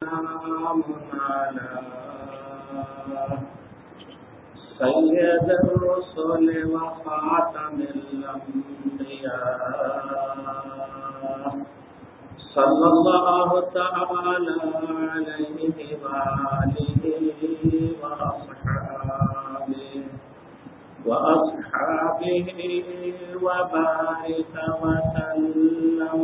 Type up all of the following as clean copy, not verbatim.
والسلام على سيد الرسل وخاتم الأنبياء صلى الله تعالى عليه وآله وأصحابه وبارك وسلم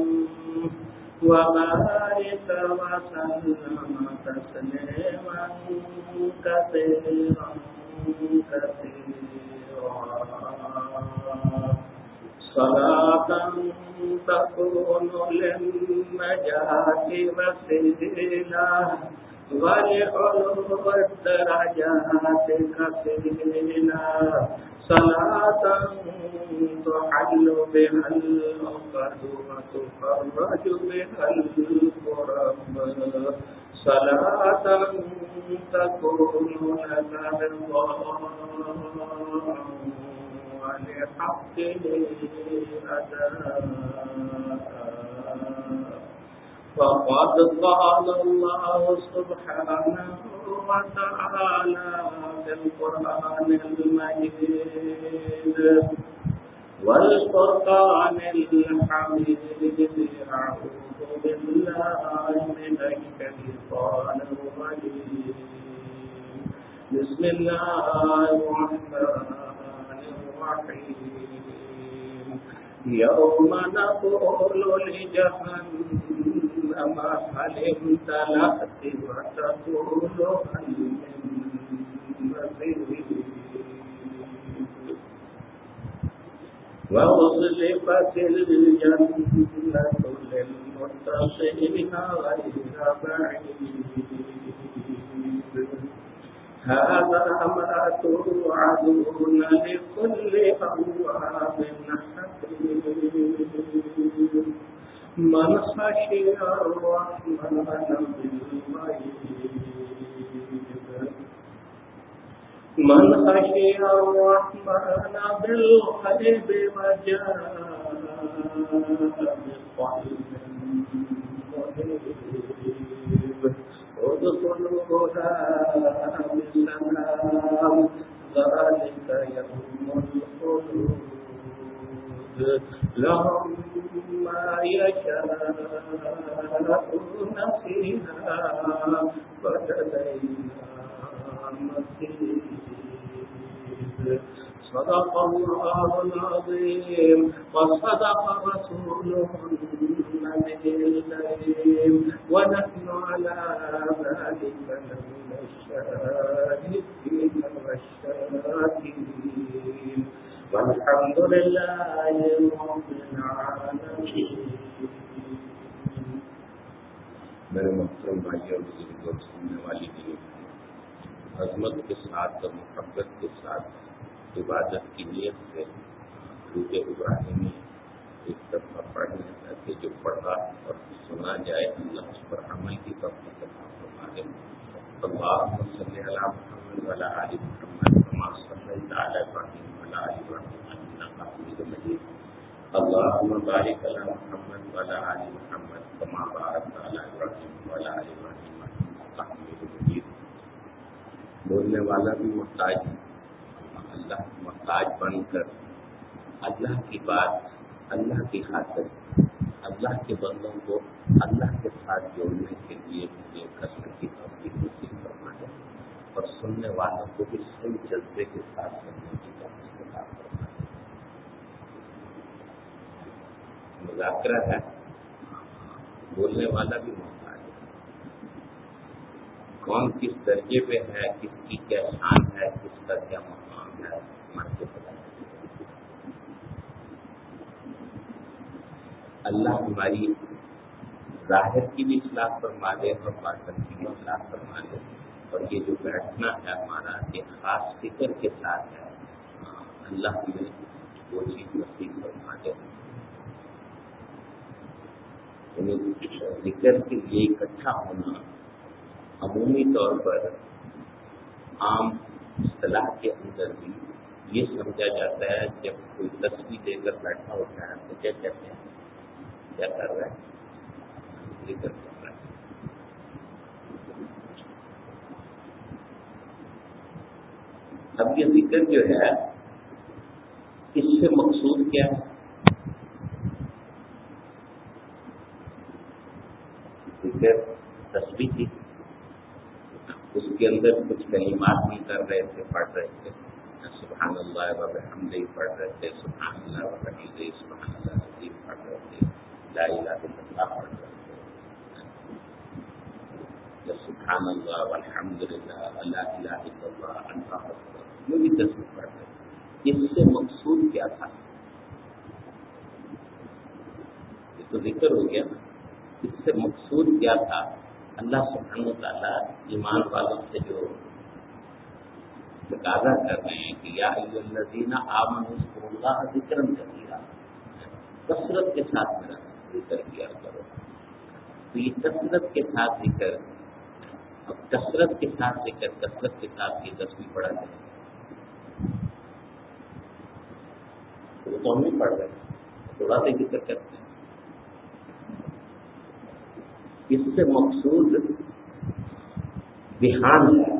تسليما كثيرا صلاة تكون للنجاة وسيلة ولعلو الدرجات كفيلا صلاة تحل بها العقد وتفرج بها الكرب صلاة تكون لك رضا ولحقه أداء فقد قال الله سبحانه وتعالى في القرآن المجيد والفرقان الحميد أعوذ بالله من الشيطان الرجيم بسم الله الرحمن الرحيم يوم نقول لجهنم هل امتلأت وتقول هل من مزيد وأزلفت الجنة للمتقين غير بعيد هذا ما توعدون لكل أواب حكيم من خشي الرحمن بالغيب وجاء بقلب منيب ادخلوها بسلام ذلك يوم الخلود لهم ما يشاءون فيها ولدينا مزيد صدق الله العظيم وصدق رسوله النبي الكريم ونحن على ذلك لمن الشاهدين والشاكرين والحمد لله رب العالمين. میرے محترم بھائیوں اور بزرگوں سننے والی بھی عظمت کے ساتھ اور محبت کے ساتھ عبادت کی نیت سے درود ابراہیمی ایک دفعہ پڑھنے تاکہ جو پڑھا اور سنا جائے اللہ اس پر عمل کی توفیق عطا فرمائے. اللهم صل على محمد وعلى آل محمد كما صليت على إبراهيم وعلى آل إبراهيم إنك حميد مجيد. اللهم بارك على محمد وعلى آل محمد كما باركت على إبراهيم وعلى آل إبراهيم إنك حميد مجيد. بولنے والا بھی محتاج ہے، اللہ محتاج بن کر اللہ کی بات اللہ کی خاطر اللہ کے بندوں کو اللہ کے ساتھ جوڑنے کے لیے یہ کرنے کی توفیق نصیب فرمائے اور سننے والوں کو بھی صحیح جذبے کے ساتھ سننے کی توفیق عطا فرمائے. مذاکرہ ہے، بولنے والا بھی محتاج ہے. کون کس درجے پہ ہے، کس کی کیا شان ہے، کس کا کیا مقام ہے، ہمارے کو پتہ ہے. اللہ ہماری ظاہر کی بھی اصلاح فرما دے اور باطن کی بھی اصلاح فرما دے. اور یہ جو بیٹھنا ہے ہمارا یہ خاص فکر کے ساتھ ہے. اللہ ہمیں وہ چیز نصیب فرما دے. ذکر کے لیے اکٹھا ہونا عمومی طور پر عام اصطلاح کے اندر بھی یہ سمجھا جاتا ہے جب کوئی تصویر دے کر بیٹھا ہوتا ہے تو کیا کہتے ہیں، کیا کر رہا ہے، ذکر کر رہا ہے. اب یہ ذکر جو ہے اس سے مقصود کیا ہے؟ ذکر تسبیح تھی، اس کے اندر کچھ کلمات بھی کر رہے تھے، پڑھ رہے تھے، سبحان اللہ و بحمدہ پڑھ رہے تھے، سبحان اللہ و بحمدہ، سبحان اللہ العظیم پڑھ رہے تھے، لا الہ الا اللہ پڑھ رہے تھے، سبحان اللہ والحمد للہ لا الہ الا اللہ اللہ اکبر، یہ بھی تسبیح پڑھ رہے تھے۔ اس سے مقصود کیا تھا؟ یہ تو ذکر ہو گیا نا، اس سے مقصود کیا تھا؟ اللہ سبحانہ و تعالیٰ ایمان والوں سے جو تقاضا کر رہے ہیں کہ یا ایھا الذین آمنوا اذکروا اللہ ذکرا کثیرا، کثرت کے ساتھ میرا ذکر کیا کرو۔ تو یہ کثرت کے ساتھ ذکر، اب کثرت کے ساتھ ذکر، کثرت کے ساتھ یہ تسبیح پڑھا جائے تو ہم نہیں پڑھ رہے، تھوڑا سا ذکر کرتے ہیں۔ اس سے مقصود دھیان ہے،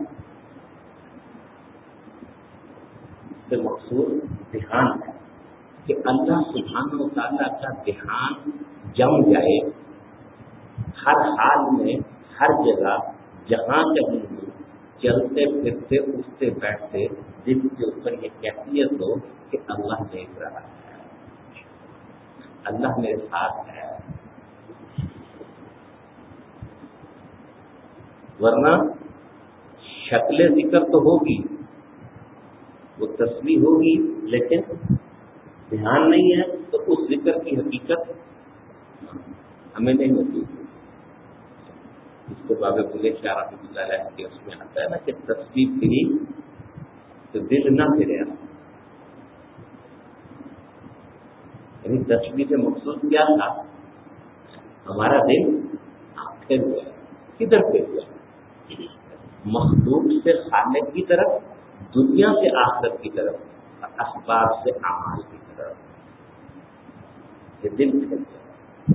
اس سے مقصود دھیان ہے کہ اللہ سبحانہ و تعالیٰ کا دھیان جم جائے ہر حال میں، ہر جگہ، جہاں کہیں بھی چلتے پھرتے اٹھتے بیٹھتے، جن کے اوپر یہ کیفیت ہو کہ اللہ دیکھ رہا ہے، اللہ میرے ساتھ ہے۔ ورنہ شکل ذکر تو ہوگی، وہ تسبیح ہوگی، لیکن دھیان نہیں ہے تو اس ذکر کی حقیقت ہمیں نہیں ہوتی۔ اس کو باب بلے شاہ رحمۃ اللہ علیہ کے اس میں آتا ہے نا کہ تسبیح پھری تو دل نہ پھرے، یعنی تسبیح سے مقصود کیا تھا؟ ہمارا دل پھر گیا، کدھر پھر گیا؟ مخلوق سے خالق کی طرف، دنیا سے آخرت کی طرف، اسباب سے اعمال کی طرف، یہ دل پھر گیا۔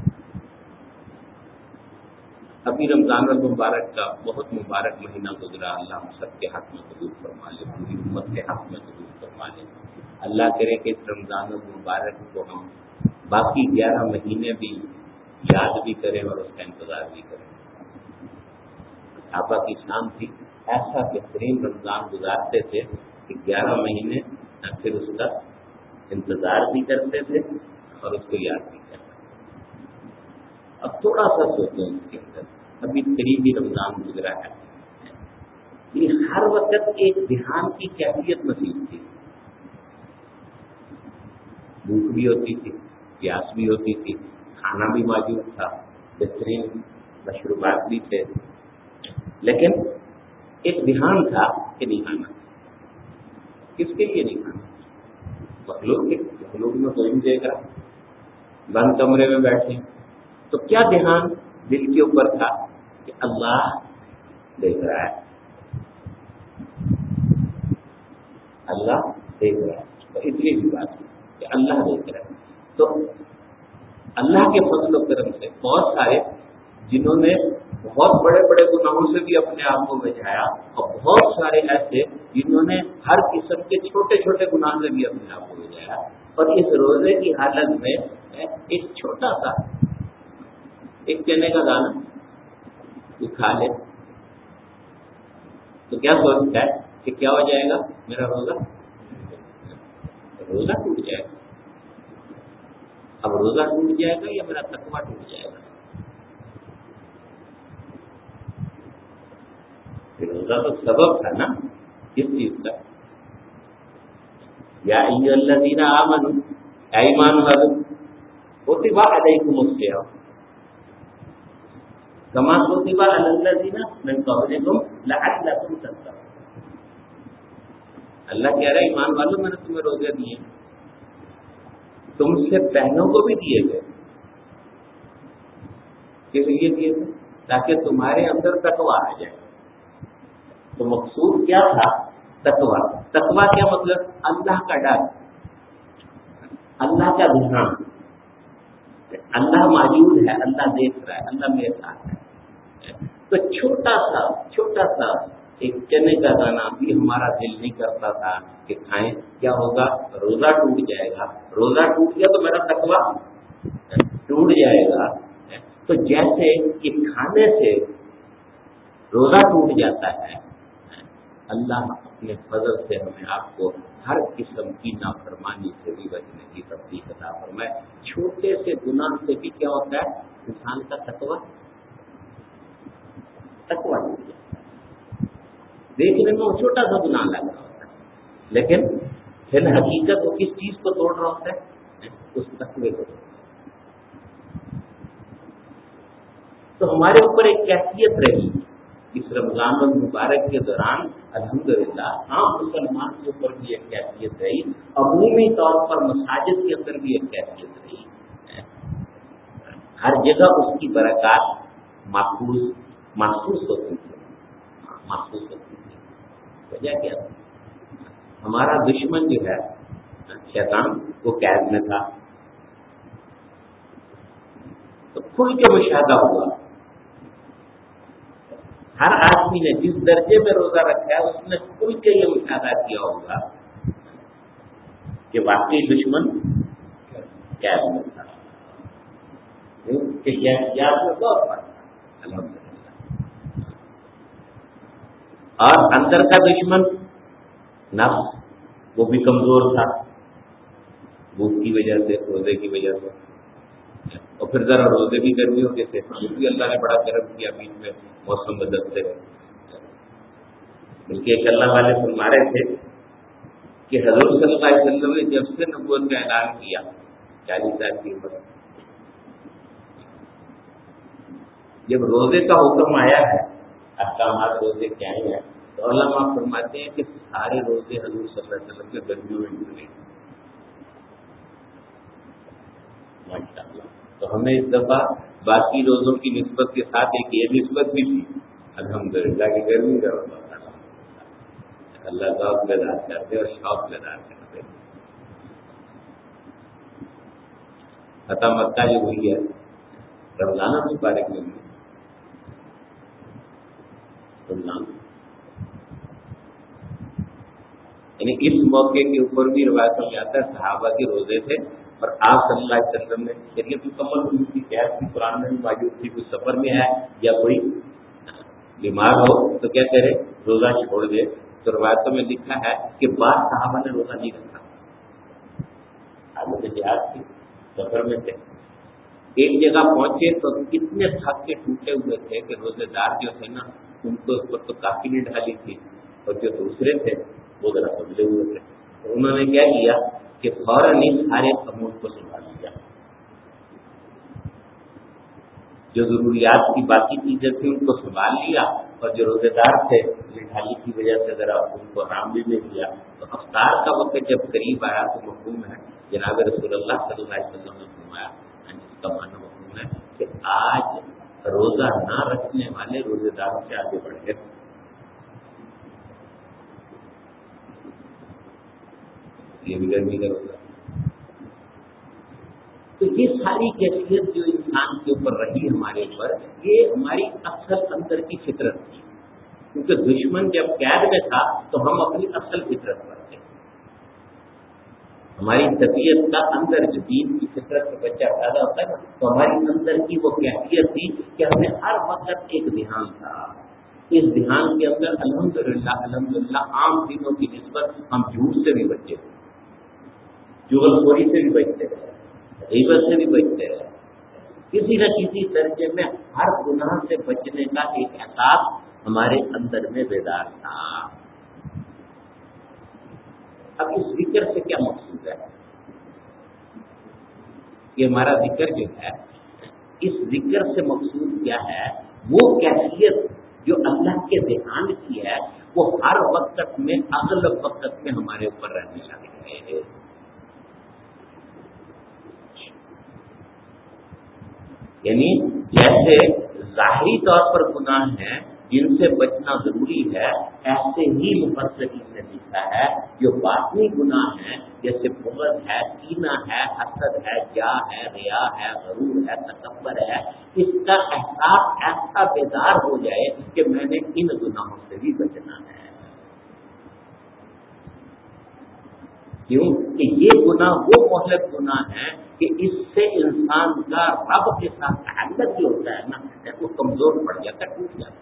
ابھی رمضان المبارک کا بہت مبارک مہینہ گزرا، اللہ ہم سب کے حق میں قبول فرما لے، پوری امت کے حق میں قبول فرما لے۔ اللہ کرے کہ اس رمضان المبارک کو ہم باقی 11 مہینے بھی یاد بھی کریں اور اس کا انتظار بھی کریں۔ صحابہ کی شان تھی، ایسا بہترین رمضان گزارتے تھے کہ 11 مہینے پھر اس کا انتظار بھی کرتے تھے اور اس کو یاد بھی کرتے تھے۔ اب تھوڑا سا سوچیں اس کے اندر، ابھی قریبی رمضان گزرا ہے، یہ ہر وقت ایک دھیان کی کیفیت نصیب تھی، بھوک بھی ہوتی تھی، پیاس بھی ہوتی تھی، کھانا بھی موجود تھا، بہترین مشروبات بھی تھے، لیکن ایک دھیان تھا کہ نہیں کھانا۔ کس کے لیے نہیں کھانا؟ مخلوق میں کوئی نہیں دیکھ رہا، بند کمرے میں بیٹھے، تو کیا دھیان دل کے اوپر تھا کہ اللہ دیکھ رہا ہے، اللہ دیکھ رہا ہے، تو اتنی بھی بات ہے کہ اللہ دیکھ رہا ہے۔ تو اللہ کے فضل و کرم سے بہت سارے جنہوں نے بہت بڑے بڑے گناہوں سے بھی اپنے آپ کو بچایا، اور بہت سارے ایسے جنہوں نے ہر قسم کے چھوٹے چھوٹے گناہ سے بھی اپنے آپ کو بچایا، اور اس روزے کی حالت میں ایک چھوٹا سا ایک چنے کا دانہ یہ کھا لے تو کیا سوچتا ہے کہ کیا ہو جائے گا؟ میرا روزہ ٹوٹ جائے گا۔ اب روزہ ٹوٹ جائے گا یا میرا تقویٰ ٹوٹ جائے گا؟ روزہ تو سبب تھا نا کس چیز کا؟ یا ایھا الذین آمنوا، اے ایمان والو، کتب علیکم الصیام کما کتب علی الذین من قبلکم لعلکم تتقون۔ اللہ کہہ رہا ہے ایمان والو میں نے تمہیں روزے دیے، تم سے پہلوں کو بھی دیے گئے، کس لیے دیے گئے؟ تاکہ تمہارے اندر تقویٰ آ جائے۔ تو مقصود کیا تھا؟ تقویٰ۔ تقویٰ کیا مطلب؟ اللہ کا ڈر، اللہ کا دھیان، اللہ موجود ہے، اللہ دیکھ رہا ہے، اللہ میرے ساتھ ہے۔ تو چھوٹا سا ایک چنے کا دانہ بھی ہمارا دل نہیں کرتا تھا کہ کھائیں، کیا ہوگا؟ روزہ ٹوٹ جائے گا، روزہ ٹوٹ گیا تو میرا تقویٰ ٹوٹ جائے گا۔ تو جیسے کہ کھانے سے روزہ ٹوٹ جاتا ہے، اللہ اپنے فضل سے ہمیں آپ کو ہر قسم کی نافرمانی سے بھی بچنے کی توفیق عطا فرمائے۔ چھوٹے سے گناہ سے بھی کیا ہوتا ہے؟ انسان کا تقویٰ ٹوٹ جاتا ہے۔ دیکھنے میں وہ چھوٹا سا گناہ لگ رہا ہوتا ہے، لیکن پھر حقیقت وہ کس چیز کو توڑ رہا ہوتا ہے؟ اس تقوی کو۔ تو ہمارے اوپر ایک کیفیت رہی اس رمضان المبارک کے دوران، الحمدللہ عام مسلمان کے اوپر بھی ایک کیفیت رہی، عمومی طور پر مساجد کے اندر بھی ایک کیفیت رہی، ہر جگہ اس کی برکات محسوس ہوتی تھی۔ وجہ کیا تھی؟ ہمارا دشمن جو ہے شیطان، وہ قید میں تھا، تو کھل کے مشاہدہ ہوا۔ ہر آدمی نے جس درجے میں روزہ رکھا ہے اس نے کھل کے یہ مشاہدہ کیا ہوگا کہ واقعی دشمن قید میں تھا، کہ بہت الحمدللہ۔ اور اندر کا دشمن نفس، وہ بھی کمزور تھا، بھوک کی وجہ سے، روزے کی وجہ سے، اور پھر ذرا روزے بھی گرمیوں کے تھے، بھی اللہ نے بڑا کرم کیا، بیچ میں موسم بدلتے رہے۔ بلکہ ایک اللہ والے فرما رہے تھے کہ حضور صلی اللہ علیہ وسلم نے جب سے نبوت کا اعلان کیا 40 سال کی عمر، جب روزے کا حکم آیا ہے، احکامات روزے کیا ہیں، تو علماء فرماتے ہیں کہ سارے روزے حضور صلی اللہ علیہ وسلم کے گرمیوں میں گزرے، ماشاءاللہ۔ تو ہمیں اس دفعہ باقی روزوں کی نسبت کے ساتھ ایک یہ نسبت بھی تھی، الحمدللہ کہ گرمی کا روزہ تھا، اللہ ذوق بیدار کرتے اور شوق بیدار کرتے۔ فتح مکہ جو ہوئی ہے رمضان المبارک میں، رمضان یعنی اس موقع کے اوپر بھی روایتوں میں آتا ہے صحابہ کے روزے تھے، اور آپ صلی اللہ علیہ وسلم نے شریعت مکمل ہوئی تھی، قیاس کی قرآن میں بھی موجود تھی، کوئی سفر میں ہے یا کوئی بیمار ہو تو کیا کرے؟ روزہ چھوڑ دے۔ تو روایتوں میں لکھا ہے کہ بعض صحابہ نے روزہ نہیں رکھا، حالت جہاد تھی، سفر میں تھے، ایک جگہ پہنچے تو اتنے تھک کے ٹوٹے ہوئے تھے کہ روزے دار جو تھے نا ان کو اس پر تو کافی نہیں ڈالی تھی، اور جو دوسرے تھے وہ ذرا سمجھے ہوئے تھے، تو انہوں نے کیا کیا کہ فوراً ہی سارے امور کو سنبھال لیا، جو ضروریات کی باقی چیزیں تھیں ان کو سنبھال لیا، اور جو روزے دار تھے نڈھالی کی وجہ سے ذرا ان کو آرام بھی مل گیا۔ تو افطار کا وقت جب قریب آیا تو مفہوم ہے جناب رسول اللہ صلی اللہ علیہ وسلم نے فرمایا، اس کا معنی مفہوم ہے کہ آج روزہ نہ رکھنے والے روزے داروں سے آگے بڑھ گئے، یہ بھی گرمی کا روزہ۔ تو یہ ساری کیفیت جو انسان کے اوپر رہی ہمارے اوپر، یہ ہماری اصل اندر کی فطرت تھی، کیونکہ دشمن جب قید میں تھا تو ہم اپنی اصل فطرت پر تھے، ہماری طبیعت کا اندر جو دین کی فطرت سے بچہ پیدا ہوتا ہے نا، تو ہماری اندر کی وہ کیفیت تھی کہ ہمیں ہر وقت ایک دھیان تھا، اس دھیان کے اندر الحمدللہ عام دنوں کی نسبت ہم جھوٹ سے بھی بچے تھے، چغل خوری سے بھی بچتے رہے، غیبت سے بھی بچتے رہے، کسی نہ کسی درجے میں ہر گناہ سے بچنے کا ایک احساس ہمارے اندر میں بیدار تھا۔ اب اس ذکر سے کیا مقصود ہے؟ یہ ہمارا ذکر جو ہے، اس ذکر سے مقصود کیا ہے؟ وہ کیفیت جو اللہ کے دھیان کی ہے وہ ہر وقت میں اغلب وقت میں ہمارے اوپر رہنے لگے ہے۔ یعنی جیسے ظاہری طور پر گناہ ہیں جن سے بچنا ضروری ہے، ایسے ہی مفسرین نے لکھا ہے جو باطنی گناہ ہیں جیسے بغض ہے، کینہ ہے، حسد ہے، جا ہے، ریا ہے، غرور ہے، تکبر ہے، اس کا احساس ایسا بیدار ہو جائے کہ میں نے ان گناہوں سے بھی بچنا ہے. کیوں کہ یہ گناہ وہ مہلک گناہ ہے کہ اس سے انسان کا رب کے ساتھ تعلق جو ہوتا ہے نا وہ کمزور پڑ جاتا ہے، ٹوٹ جاتا ہے.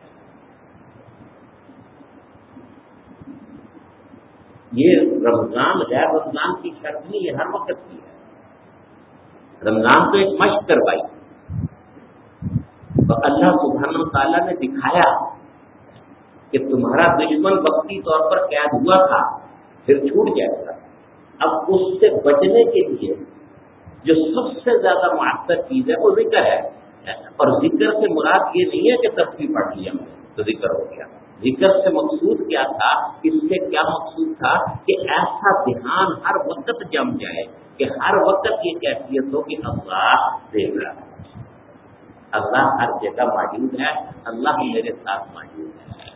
یہ رمضان غیر رمضان کی شرط نہیں، یہ ہر وقت کی ہے. رمضان تو ایک مشق کروائی تو اللہ سبحانہ وتعالیٰ نے دکھایا کہ تمہارا دشمن وقتی طور پر قید ہوا تھا، پھر چھوٹ جائے گا. اب اس سے بچنے کے لیے جو سب سے زیادہ مؤثر چیز ہے وہ ذکر ہے. اور ذکر سے مراد یہ نہیں ہے کہ تسبیح پڑھ لیا تو ذکر ہو گیا. ذکر سے مقصود کیا تھا؟ اس سے کیا مقصود تھا کہ ایسا دھیان ہر وقت جم جائے کہ ہر وقت یہ کیفیت ہو کہ اللہ دیکھ رہا ہے، اللہ ہر جگہ موجود ہے، اللہ میرے ساتھ موجود ہے.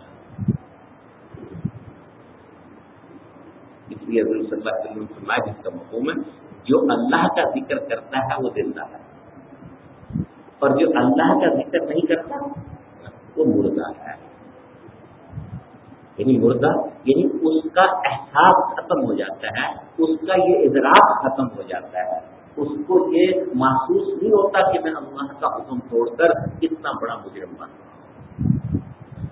اس لیے حضور صلی اللہ علیہ وسلم فرمایا جس کا مفہوم ہے جو اللہ کا ذکر کرتا ہے وہ زندہ ہے، اور جو اللہ کا ذکر نہیں کرتا وہ مردہ ہے. یعنی مردہ یعنی اس کا احساس ختم ہو جاتا ہے، اس کا یہ ادراک ختم ہو جاتا ہے، اس کو یہ محسوس نہیں ہوتا کہ میں اللہ کا حکم توڑ کر کتنا بڑا مجرم بنا.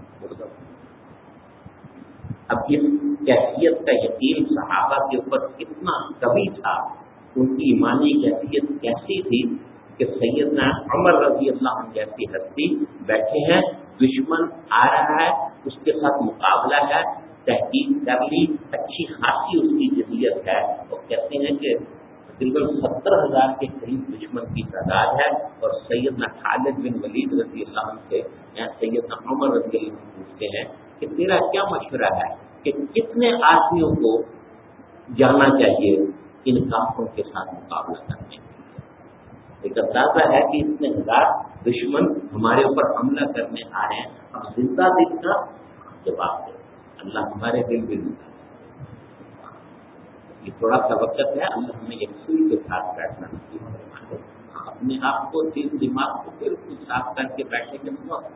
اب اس کیفیت کا یقین صحابہ کے اوپر کتنا کبھی تھا، ان کی ایمانی کیفیت کیسی تھی کہ سیدنا عمر رضی اللہ عنہ جیسی ہستی بیٹھے ہیں، دشمن آ رہا ہے، اس کے ساتھ مقابلہ ہے، تحقیق کر لی، اچھی خاصی اس کی جدیت ہے. وہ کہتے ہیں کہ تقریباً 70,000 کے قریب دشمن کی تعداد ہے، اور سیدنا خالد بن ولید رضی اللہ عنہ سے یا سیدنا عمر رضی اللہ عنہ پوچھتے ہیں کہ تیرا کیا مشورہ ہے کہ کتنے آدمیوں کو جانا چاہیے ان کافروں کے ساتھ مقابلہ کرنے کے لیے. ایک اندازہ ہے کہ اتنے ہزار دشمن ہمارے اوپر حملہ کرنے آ رہے ہیں. اب زندہ دل کا جواب دے اللہ ہمارے دل بھی زندہ. یہ تھوڑا سا وقت ہے، اللہ ہمیں یکسوئی کے ساتھ بیٹھنا نصیب فرمائے. اپنے آپ کو دل دماغ کو بالکل صاف کر کے بیٹھے کے بعد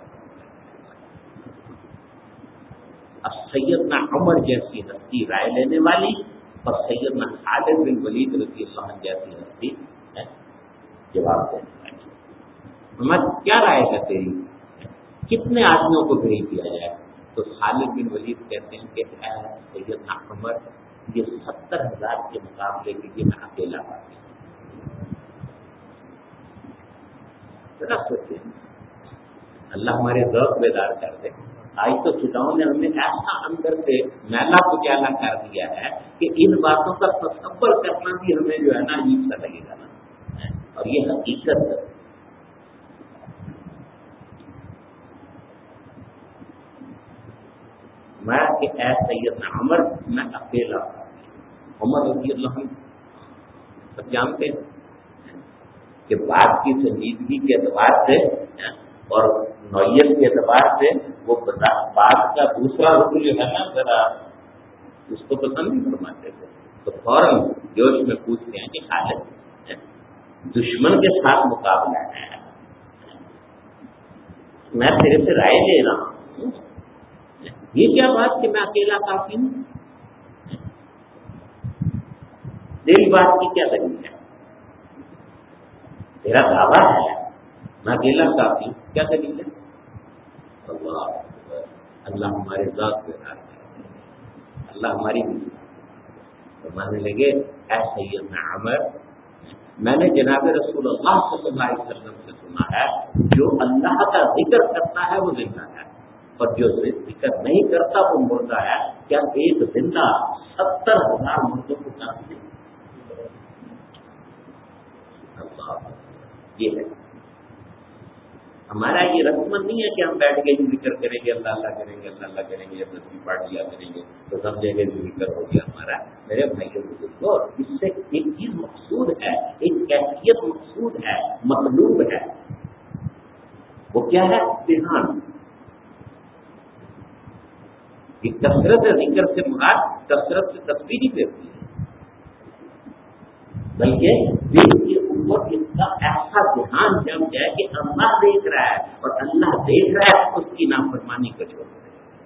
اب سیدنا عمر جیسی ہستی رائے لینے والی اور سیدنا خالد بن ولید رضی اللہ عنہ جیسی ہستی جواب دینے والی. ہمیں کیا رائے ہے تیری، کتنے آدمیوں کو بھیج دیا جائے؟ تو خالد بن ولید کہتے ہیں کہ اے سیدنا عمر، یہ 70,000 کے مقابلے کے لیے میں اکیلا باقی. ذرا سوچیں، اللہ ہمارے ذوق بیدار کر دے. آج تو فضاؤں نے ہمیں ایسا اندر سے میلا کچیلا کر دیا ہے کہ ان باتوں کا تصور کرنا بھی ہمیں جو ہے نا عجیب سا لگے گا نا. اور یہ حقیقت ہے. میں کہ اے سیدنا عمر میں اکیلا عمر رضی اللہ عنہ سب جانتے ہیں کہ بات کی سنجیدگی کے اعتبار سے اور نوعیت کے اعتبار سے وہ بات کا دوسرا رکن جو ہے نا ذرا اس کو پسند نہیں فرماتے تھے. تو فوراً جوش میں پوچھتے ہیں کہ خالد دشمن کے ساتھ مقابلہ ہے، میں تیرے سے رائے لے رہا ہوں، یہ کیا بات کہ میں اکیلا کافی ہوں؟ تیری بات کی کیا دلیل ہے؟ تیرا دعویٰ ہے میں اکیلا کافی ہوں، کیا دلیل ہے؟ اللہ ہمارے ذات پہ ہے، اللہ ہماری بھی فرمانے لگے اے سیدنا عمر، میں نے جناب رسول اللہ صلی اللہ علیہ وسلم سے سنا ہے جو اللہ کا ذکر کرتا ہے وہ زندہ ہے، اور جو ذکر نہیں کرتا وہ مردہ ہے. کیا ایک زندہ 70,000 مردوں کو کافی؟ یہ ہے ہمارا یہ رسم نہیں ہے کہ ہم بیٹھ کے ذکر کریں گے، اللہ اللہ کریں گے، اللہ اللہ کریں گے، جب تصویر پاٹ لیا کریں گے تو سمجھیں گے ذکر ہو گیا ہمارا. میرے بھائیوں بزرگوں، اس سے ایک چیز مقصود ہے، ایک کیفیت مقصود ہے، مطلوب ہے. وہ کیا ہے؟ دھیان. یہ کثرت ذکر سے مراد کثرت سے تصویر ہی دیتی ہے. بلکہ دل کے اوپر اس کا ایسا دھیان جم جائے کہ اللہ دیکھ رہا ہے اور اللہ دیکھ رہا ہے اس کی نافرمانی کو چھوڑ دے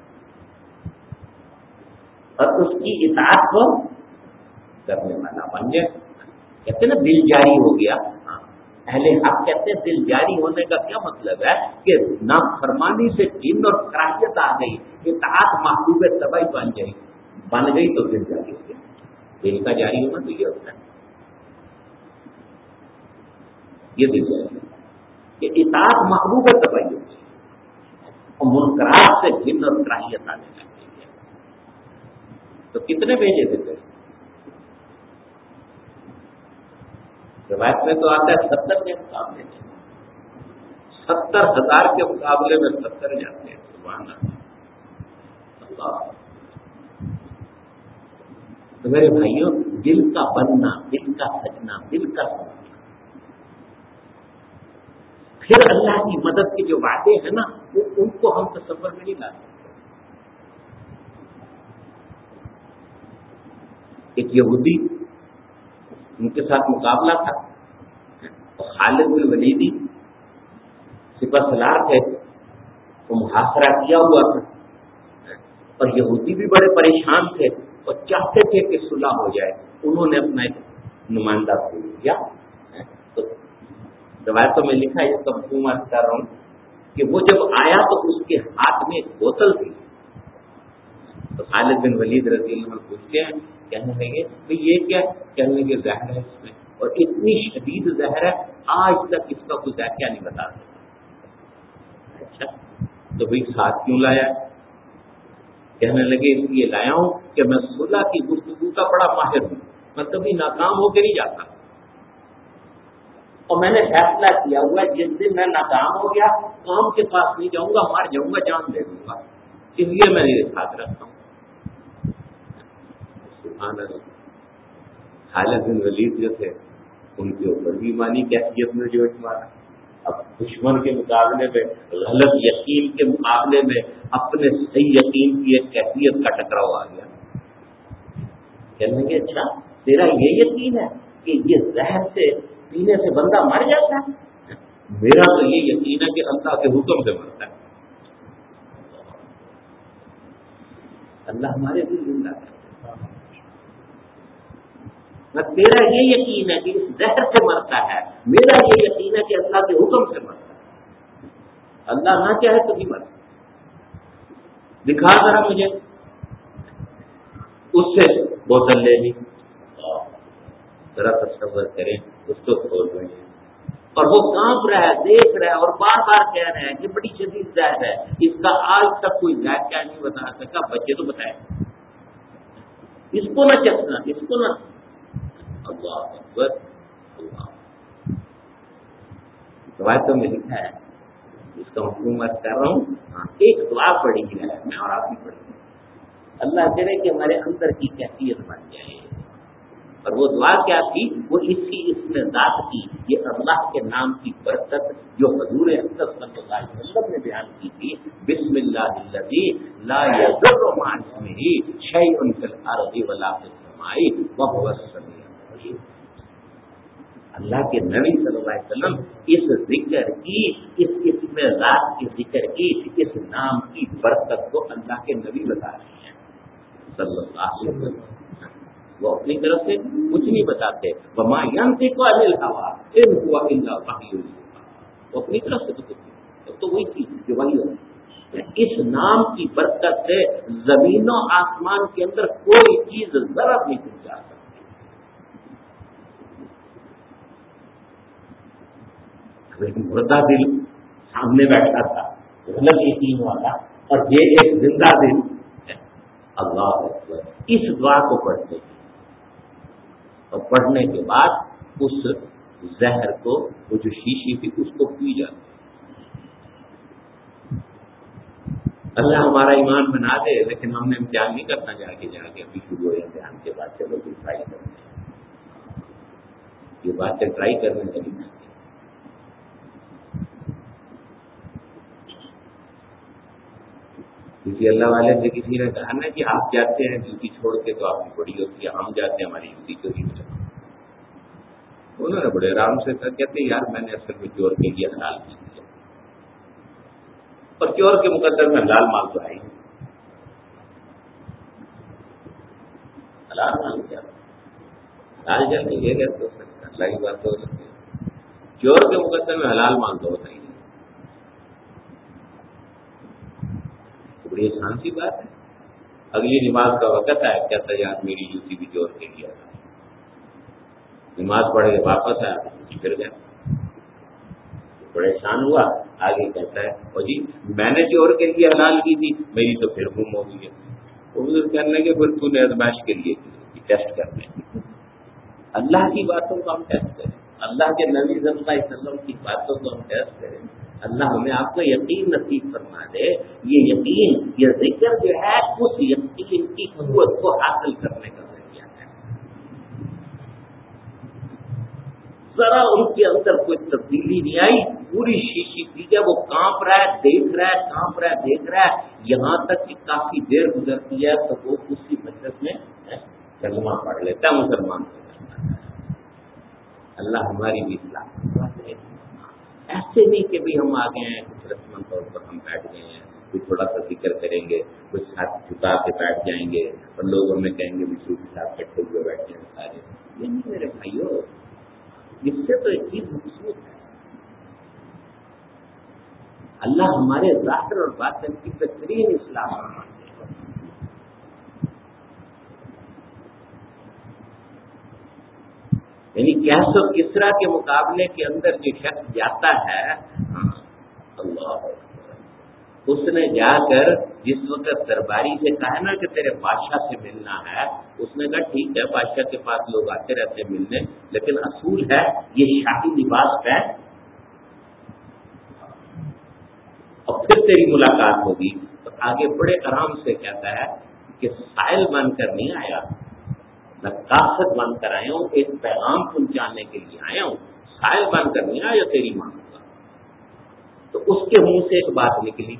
اور اس کی اطاعت کو کرنے والا بن جائے. کہتے ہیں نا دل جاری ہو گیا. اہل حق کہتے ہیں دل جاری ہونے کا کیا مطلب ہے کہ نافرمانی سے جن اور کراہیت آ گئی, اطاعت محبوب طبعی بن گئی تو دل جاری ہو گیا. دل کا جاری ہونا تو یہ ہوتا ہے, یہ دل جاری کہ اطاعت محبوب طبعی ہو گئی اور منکرات سے جن اور کراہیت آنے لگ گئی ہے. تو کتنے بھیجے تھے؟ روایت میں تو آتا ہے 70 کے مقابلے میں 70,000 کے مقابلے میں 70 جاتے ہیں. سبحان اللہ. تو میرے بھائیوں, دل کا بننا, دل کا سجنا, دل کا سجنا, پھر اللہ کی مدد کے جو وعدے ہیں نا ان کو ہم تصور میں نہیں لا سکتے. ایک یہودی, ان کے ساتھ مقابلہ تھا اور خالد بن ولید سپہ سالار تھے, وہ محاصرہ کیا ہوا تھا اور یہودی بھی بڑے پریشان تھے اور چاہتے تھے کہ صلح ہو جائے. انہوں نے اپنا ایک نمائندہ بھیج دیا. تو روایتوں میں لکھا ہے, یہ مفہوم عرض کر رہا ہوں کہ وہ جب آیا تو اس کے ہاتھ میں ایک بوتل تھی. تو خالد بن ولید رضی اللہ عنہ پوچھتے ہیں, کہنے لگے بھائی یہ کیا؟ کہنے لگے زہر ہے اس میں, اور اتنی شدید زہر ہے آج تک اس کا کوئی ذائقہ نہیں بتا سکتا. اچھا تو بھائی ساتھ کیوں لایا؟ کہنے لگے اس لیے لایا ہوں کہ میں صلح کی گفتگو کا بڑا ماہر ہوں, میں کبھی ناکام ہو کے نہیں جاتا, اور میں نے فیصلہ کیا ہوا جس دن میں ناکام ہو گیا کام کے پاس نہیں جاؤں گا, مار جاؤں گا, جان دے دوں گا, اس لیے میں یہ ساتھ رکھتا ہوں. سبحان اللہ. خالد بن ولید جو تھے ان کے اوپر بھی ایمانی کیفیت میں جو مارا. اب دشمن کے مقابلے میں, غلط یقین کے مقابلے میں اپنے صحیح یقین کی ایک کیفیت کا ٹکراؤ آ گیا. کہنے لگے اچھا تیرا یہ یقین ہے کہ یہ زہر سے پینے سے بندہ مر جاتا ہے؟ میرا تو یہ یقین ہے کہ اللہ کے حکم سے مرتا ہے. اللہ ہمارے دل زندہ کرتا ہے. تیرا یہ یقین ہے کہ اس زہر سے مرتا ہے, میرا یہ یقین ہے کہ اللہ کے حکم سے مرتا ہے. اللہ نہ چاہے تو نہیں مرتا. دکھا ذرا مجھے. اس سے بوتل لے لی, ذرا تصور کریں, اس کو کھول رہے ہیں اور وہ کانپ رہا ہے, دیکھ رہا ہے اور بار بار کہہ رہا ہے کہ بڑی شدید زہر ہے, اس کا آج تک کوئی ذائقہ نہیں بتا سکا. بچے تو بتائے اس کو نہ چکھنا, اس کو نہ. اللہ اکبر. اللہ روایتوں میں لکھا ہے, اس کا حکومت کر رہا ہوں. ایک دعا پڑھی ہے میں اور آپ بھی پڑھی, اللہ کرے کہ ہمارے اندر کی کیفیت بن جائے. اور وہ دعا کیا تھی؟ وہ اسی اسم ذات کی, یہ اللہ کے نام کی برکت جو حضور اکرم صلی اللہ علیہ وسلم نے بیان کی تھی, بسم اللہ الذی لا یضر مع اسمہ شیء فی الارض ولا فی السماء وهو السمیع العلیم. اللہ کے نبی صلی اللہ علیہ وسلم اس ذکر کی, اس اسم ذات کے ذکر کی, اس نام کی برکت کو اللہ کے نبی بتا رہے ہیں صلی اللہ علیہ وسلم. وہ اپنی طرف سے کچھ نہیں بتاتے. وما ينطق عن الهوى ان هو الا وحی یوحی. وہ اپنی طرف سے تو کچھ نہیں, تو وہی چیز جو وحی ہے. اس نام کی برکت سے زمین و آسمان کے اندر کوئی چیز ذرا نہیں پہنچا سکتی. مردہ دل سامنے بیٹھا تھا, غلط یقین والا, اور یہ ایک زندہ دل. اللہ اکبر. اس دعا کو پڑھتے ہیں اور پڑھنے کے بعد اس زہر کو, وہ جو شیشی تھی اس کو پی جاتے. اللہ ہمارا ایمان بنا دے, لیکن ہم نے امتحان نہیں کرنا جا کے ابھی شروع ہو امتحان کے بعد چلو بھی ٹرائی کرتے ہیں. یہ باتیں ٹرائی کرنے لگی. کسی اللہ والے سے کسی نے کہا نا کہ آپ جاتے ہیں ڈیوٹی چھوڑ کے تو آپ کی بڑی ہوتی ہے, ہم جاتے ہیں ہماری ڈیوٹی چوری ہو جاتی. انہوں نے بڑے آرام سے کہا، کہتے یار میں نے اصل میں چور کے لیے حلال کی دیا، اور چور کے مقدر میں حلال مال تو آئی حلال مال کیا حلال جل کے لے گئے تو اللہ کی بات تو ہو سکتی ہے، چور کے مقدر میں حلال مال تو ہوتا ہی نہیں، بڑی آسان سی بات ہے۔ اگلی نماز کا وقت ہے، کہتا ہے یار میری جوتی بھی چور کے لیا تھا، نماز پڑھ کے واپس آیا پھر گیا، پریشان ہوا، آگے کہتا ہے اور جی میں نے چور کے لیے حلال کی تھی، میری تو پھر گم ہو گئی ہے، وہ کہنے کے پھر تو نے ازمائش کے لیے ٹیسٹ کرنے، اللہ کی باتوں کو ہم ٹیسٹ کریں، اللہ کے نبی صلی اللہ علیہ وسلم کی باتوں کو ہم ٹیسٹ کریں، اللہ ہمیں آپ کو یقین نصیب فرما دے، یہ یقین یہ ذکر جو ہے اس یقین کی قوت کو حاصل کرنے کا ذریعہ ہے، ذرا ان کے اندر کوئی تبدیلی نہیں آئی، پوری شیشی کی ہے، وہ کانپ رہا ہے دیکھ رہا ہے، کانپ رہا ہے دیکھ رہا ہے، یہاں تک کہ کافی دیر گزرتی ہے تو وہ اسی مجلس میں کلمہ پڑھ لیتا ہے، مسلمان ہو جاتا ہے۔ اللہ ہماری بھی اصلاح کروا دے۔ ایسے نہیں کہ بھی ہم آ گئے ہیں کچھ رسم طور پر ہم بیٹھ گئے ہیں، کچھ تھوڑا سا ذکر کریں گے، کچھ ہاتھ جھکا کے بیٹھ جائیں گے اور لوگ ہمیں کہیں گے بچوں کے ساتھ کٹھے ہوئے بیٹھے ہیں سارے، یہ نہیں میرے بھائیو، اس سے تو ایک چیز مقصود ہے، اللہ ہمارے ظاہر اور باطن کی بہترین اصلاح فرمائے۔ یعنی کیس و کسرا کے مقابلے کے اندر جو شخص جاتا ہے، اللہ اس نے جا کر جس وقت درباری سے کہا نا کہ تیرے بادشاہ سے ملنا ہے، اس نے کہا ٹھیک ہے بادشاہ کے پاس لوگ آتے رہتے ملنے، لیکن اصول ہے یہ شاہی لباس ہے اور پھر تیری ملاقات ہوگی، تو آگے بڑے آرام سے کہتا ہے کہ سائل بن کر نہیں آیا، میں کاسد بن کر آیا ہوں، ایک پیغام پہنچانے کے لیے آیا ہوں، سائل بن کر نہیں آیا تیری ماں کا۔ تو اس کے منہ سے ایک بات نکلی،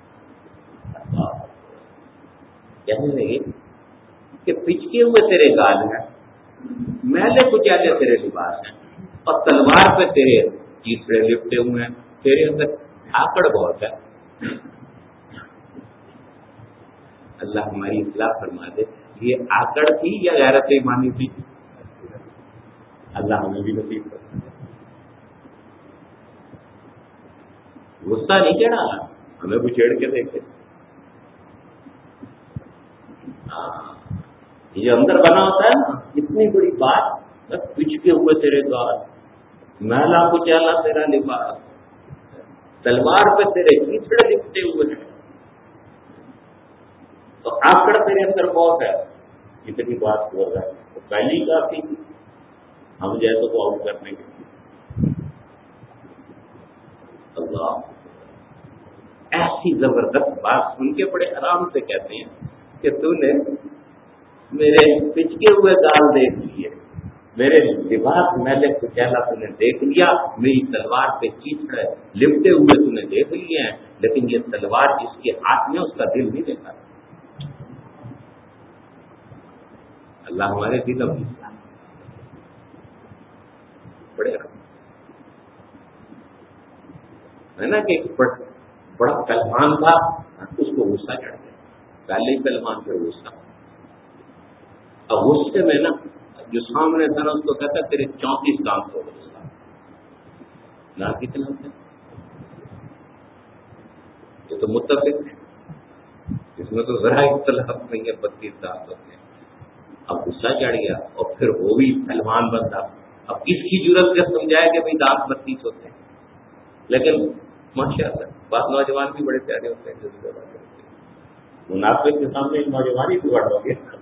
کہنے لگے کہ پچکے ہوئے تیرے گال ہیں، میلے کچیلے تیرے لباس ہیں، اور تلوار پہ تیرے چیتڑے لپٹے ہوئے ہیں، تیرے اندر آکڑ بہت ہے۔ اللہ ہماری اصلاح فرما دے، یہ آکڑ تھی یا غیرت ایمانی تھی؟ اللہ ہمیں بھی نصیب کرتا ہے۔ غصہ نہیں چڑھا، ہمیں کو چھیڑ کے دیکھے، یہ اندر بنا ہوتا ہے نا، اتنی بڑی بات، پچکے ہوئے تیرے گال، میلا کچیلا تیرا لباس، تلوار پہ تیرے چیتڑے لپٹے ہوئے ہیں، تو آکڑ تیرے اندر بہت ہے، اتنی بات ہو رہا ہے، تو پہلی کافی ہم جیسے کو آؤٹ کرنے کے، اللہ ایسی زبردست بات سن کے بڑے آرام سے کہتے ہیں کہ تو نے میرے پچکے ہوئے گال دیکھ لیے، میرے لباس میلے کچیلا تو نے دیکھ لیا، میری تلوار پہ چیتڑے لپٹے ہوئے تو نے دیکھ لیے ہیں، لیکن یہ تلوار جس کے ہاتھ میں اس کا دل نہیں دیکھا۔ اللہ ہمارے دل اب بڑے ہے نا کہ بڑا پہلوان تھا، اس کو غصہ چڑھ گیا، پہلے ہی پہلوان پھر غصہ، اب غصے میں نا جو سامنے تھا نا اس کو کہتا تیرے 34 دانت ہو گئے، نہ کتنا ہوتے یہ تو متفق ہے، اس میں تو ذرا اختلاف نہیں ہے، 32 دانت ہوتے ہیں۔ اب غصہ چڑھ گیا اور پھر وہ بھی پہلوان بنتا، اب کس کی ضرورت سے سمجھایا کہ بھائی دانت 32 ہوتے ہیں، لیکن ماشاء اللہ بعض نوجوان بھی بڑے پیارے ہوتے ہیں جو منافق کے سامنے نوجوان ہی بگڑ ہو گیا،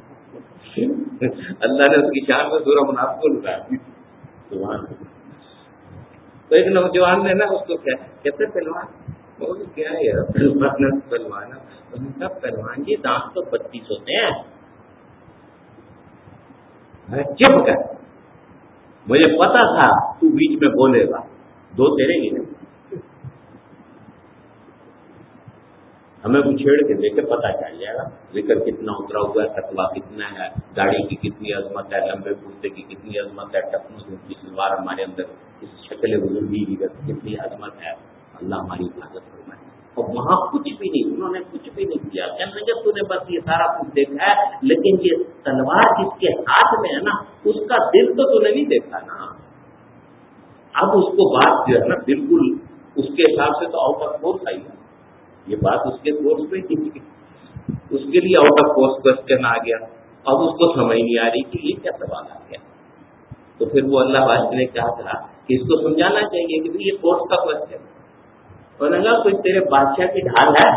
اللہ نے اس کی شان میں سورہ منافق کو لٹایا، سبحان اللہ۔ تو ایک نوجوان نے نا اس کو کہتے پہلوان، وہ کیا ہے پہلوان، پہلوان جی دانت تو 32 ہوتے ہیں، چپ کر، مجھے پتا تھا تو بیچ میں بولے گا، 2 تیرے ہی نہیں۔ ہمیں چھیڑ کے دیکھے پتہ چل جائے گا ذکر کتنا اترا ہوا ہے، تقویٰ کتنا ہے، داڑھی کی کتنی عظمت ہے، لمبے کرتے کی کتنی عظمت ہے، ٹپنوں کی سلوار ہمارے اندر اس شکل بزرگی کی کتنی عظمت ہے. اللہ ہماری حفاظت فرمائے. اور وہاں کچھ بھی نہیں، انہوں نے کچھ بھی نہیں کیا. کہنے لگے تو نے بس یہ سارا کچھ دیکھا ہے، لیکن یہ تلوار جس کے ہاتھ میں ہے نا اس کا دل تو نے نہیں دیکھا نا. اب اس کو بات جو ہے نا بالکل اس کے حساب سے تو آؤٹ آف کورس آئی ہے. یہ بات اس کے کورس میں ہی تھی، اس کے لیے آؤٹ آف کورس کوشچن آ گیا. اب اس کو سمجھ نہیں آ رہی کہ یہ کیا سوال آ گیا. تو پھر وہ اللہ بادشاہ نے کہا تھا کہ اس کو سمجھانا چاہیے کہ یہ کورس کا کوشچن. اور نے کہا کوئی تیرے بادشاہ کی ڈھال ہے؟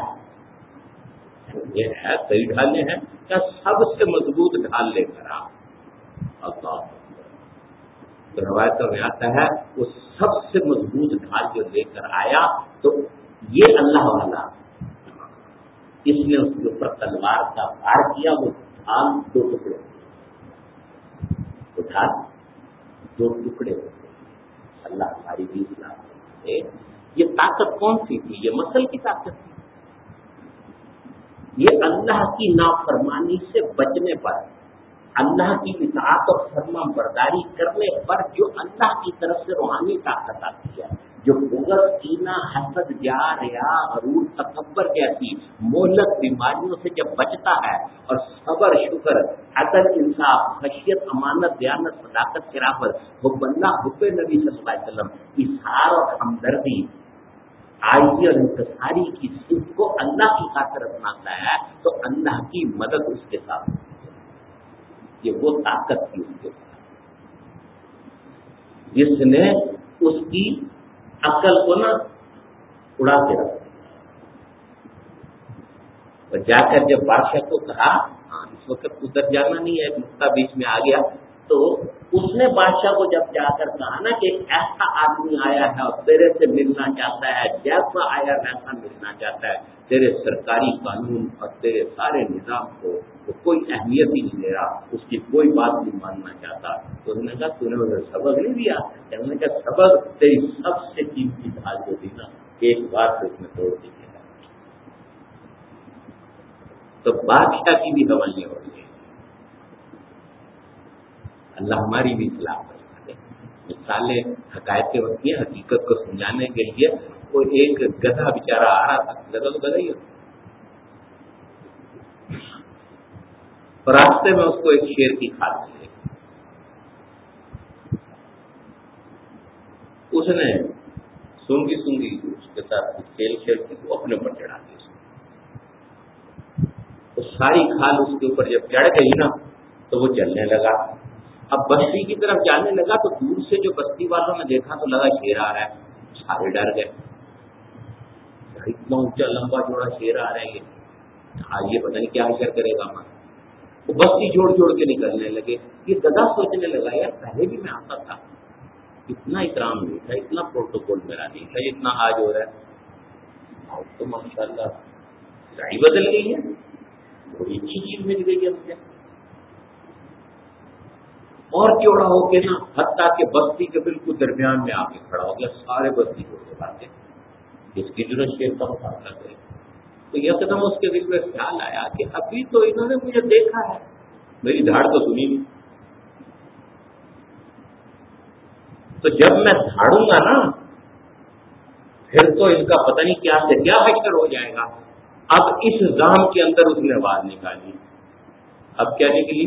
یہ ہے کئی ڈھالیں ہیں، کیا سب سے مضبوط ڈھال لے کر آ. اللہ تو روایتوں میں آتا ہے وہ سب سے مضبوط ڈھال جو لے کر آیا تو یہ اللہ والا اس نے اس کے اوپر تلوار کا وار کیا. وہ ڈھال دو ٹکڑے، وہ ڈھال دو ٹکڑے ہوتے. اللہ ہماری بھی اصلاح کرے. یہ طاقت کون سی تھی؟ یہ مسل کی طاقت تھی. یہ اللہ کی نافرمانی سے بچنے پر، اللہ کی اطاعت اور فرما برداری کرنے پر جو اللہ کی طرف سے روحانی طاقت آتی ہے، جو بغض، کینہ، حسد، جار یا غرور، تکبر جیسی مہلک بیماریوں سے جب بچتا ہے اور صبر، شکر، عدل، انصاف، خشیت، امانت، دیانت، صداقت، شرافت، حب اللہ، حب نبی صلی اللہ علیہ وسلم، اظہار اور ہمدردی، عاجزی اور انکساری کی صفت کو اللہ کی خاطر اپناتا ہے تو اللہ کی مدد اس کے ساتھ ہوتی ہے. یہ وہ طاقت تھی اس کے ساتھ جس نے اس کی عقل کو نا اڑا کے رکھ دیا. اور جا کر جب بادشاہ کو کہا اس وقت ادھر جانا نہیں ہے، ایک نقطہ بیچ میں آ گیا، تو اس نے بادشاہ کو جب جا کر کہا نا کہ ایک ایسا آدمی آیا ہے اور تیرے سے ملنا چاہتا ہے، جیسا آیا ویسا ملنا چاہتا ہے، تیرے سرکاری قانون اور تیرے سارے نظام کو وہ کوئی اہمیت ہی نہیں دے رہا، اس کی کوئی بات نہیں ماننا چاہتا. تو انہوں نے کہا تو نے مجھے سبق نہیں دیا؟ انہوں نے کہا سبق تیری سب سے قیمتی ڈھال جو دی نا ایک بار سے اس نے توڑ دی ہے. تو بادشاہ کی بھی حوالے ہو رہی ہے. اللہ ہماری بھی اصلاح کرے. مثالیں حقائق وقت کی حقیقت کو سمجھانے کے لیے وہ ایک گدھا بیچارہ آ رہا تھا، گدھا تو گدھا ہی ہوتا، اور راستے میں اس کو ایک شیر کی کھال ملی. اس نے سونگی اس کے ساتھ کھیل کی وہ اپنے اوپر چڑھا دی. تو ساری کھال اس کے اوپر جب چڑھ گئی نا تو وہ چلنے لگا. اب بستی کی طرف جانے لگا تو دور سے جو بستی والوں نے دیکھا تو لگا شیر آ رہا ہے. سارے ڈر گئے، اتنا اونچا لمبا جوڑا شیر آ رہا ہے، یہ پتہ نہیں کیا اشر کرے گا. وہ بستی جوڑ کے نکلنے لگے. یہ گدھا سوچنے لگا یار پہلے بھی میں آتا تھا، اتنا احترام نہیں تھا، اتنا پروٹوکول میرا نہیں تھا، اتنا آج ہو رہا ہے. اور تو ماشاء اللہ گاڑی بدل گئی ہے، بڑی اچھی چیز مل گئی ہے مجھے. اور چوڑا ہو کے نا حتیٰ کہ بستی کے بالکل درمیان میں آ کے کھڑا ہو گیا. سارے بستی چھوڑ کے بھاگے، اس کی ضرورت شیر کا مقابلہ کرے. تو یکدم اس کے دل میں خیال آیا کہ ابھی تو انہوں نے مجھے دیکھا ہے، میری دھاڑ تو سنی نہیں. تو جب میں دھاڑوں گا نا پھر تو ان کا پتہ نہیں کیا سے کیا حشر ہو جائے گا. اب اس زام کے اندر اس نے آواز نکالی. اب کیا نکلی؟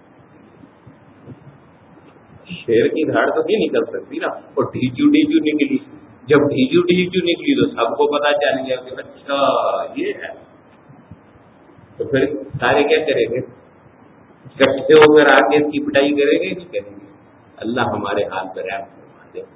شیر کی دھاڑ تو نہیں نکل سکتی نا، اور ڈھیچو نکلی. جب ڈھیچو نکلی تو سب کو پتا چل گیا کہ اچھا یہ ہے. تو پھر سارے کیا کریں گے؟ اکٹھے ہو کر آگے کی پٹائی کریں گے نہیں کریں گے؟ اللہ ہمارے حال پر رحم فرما دے.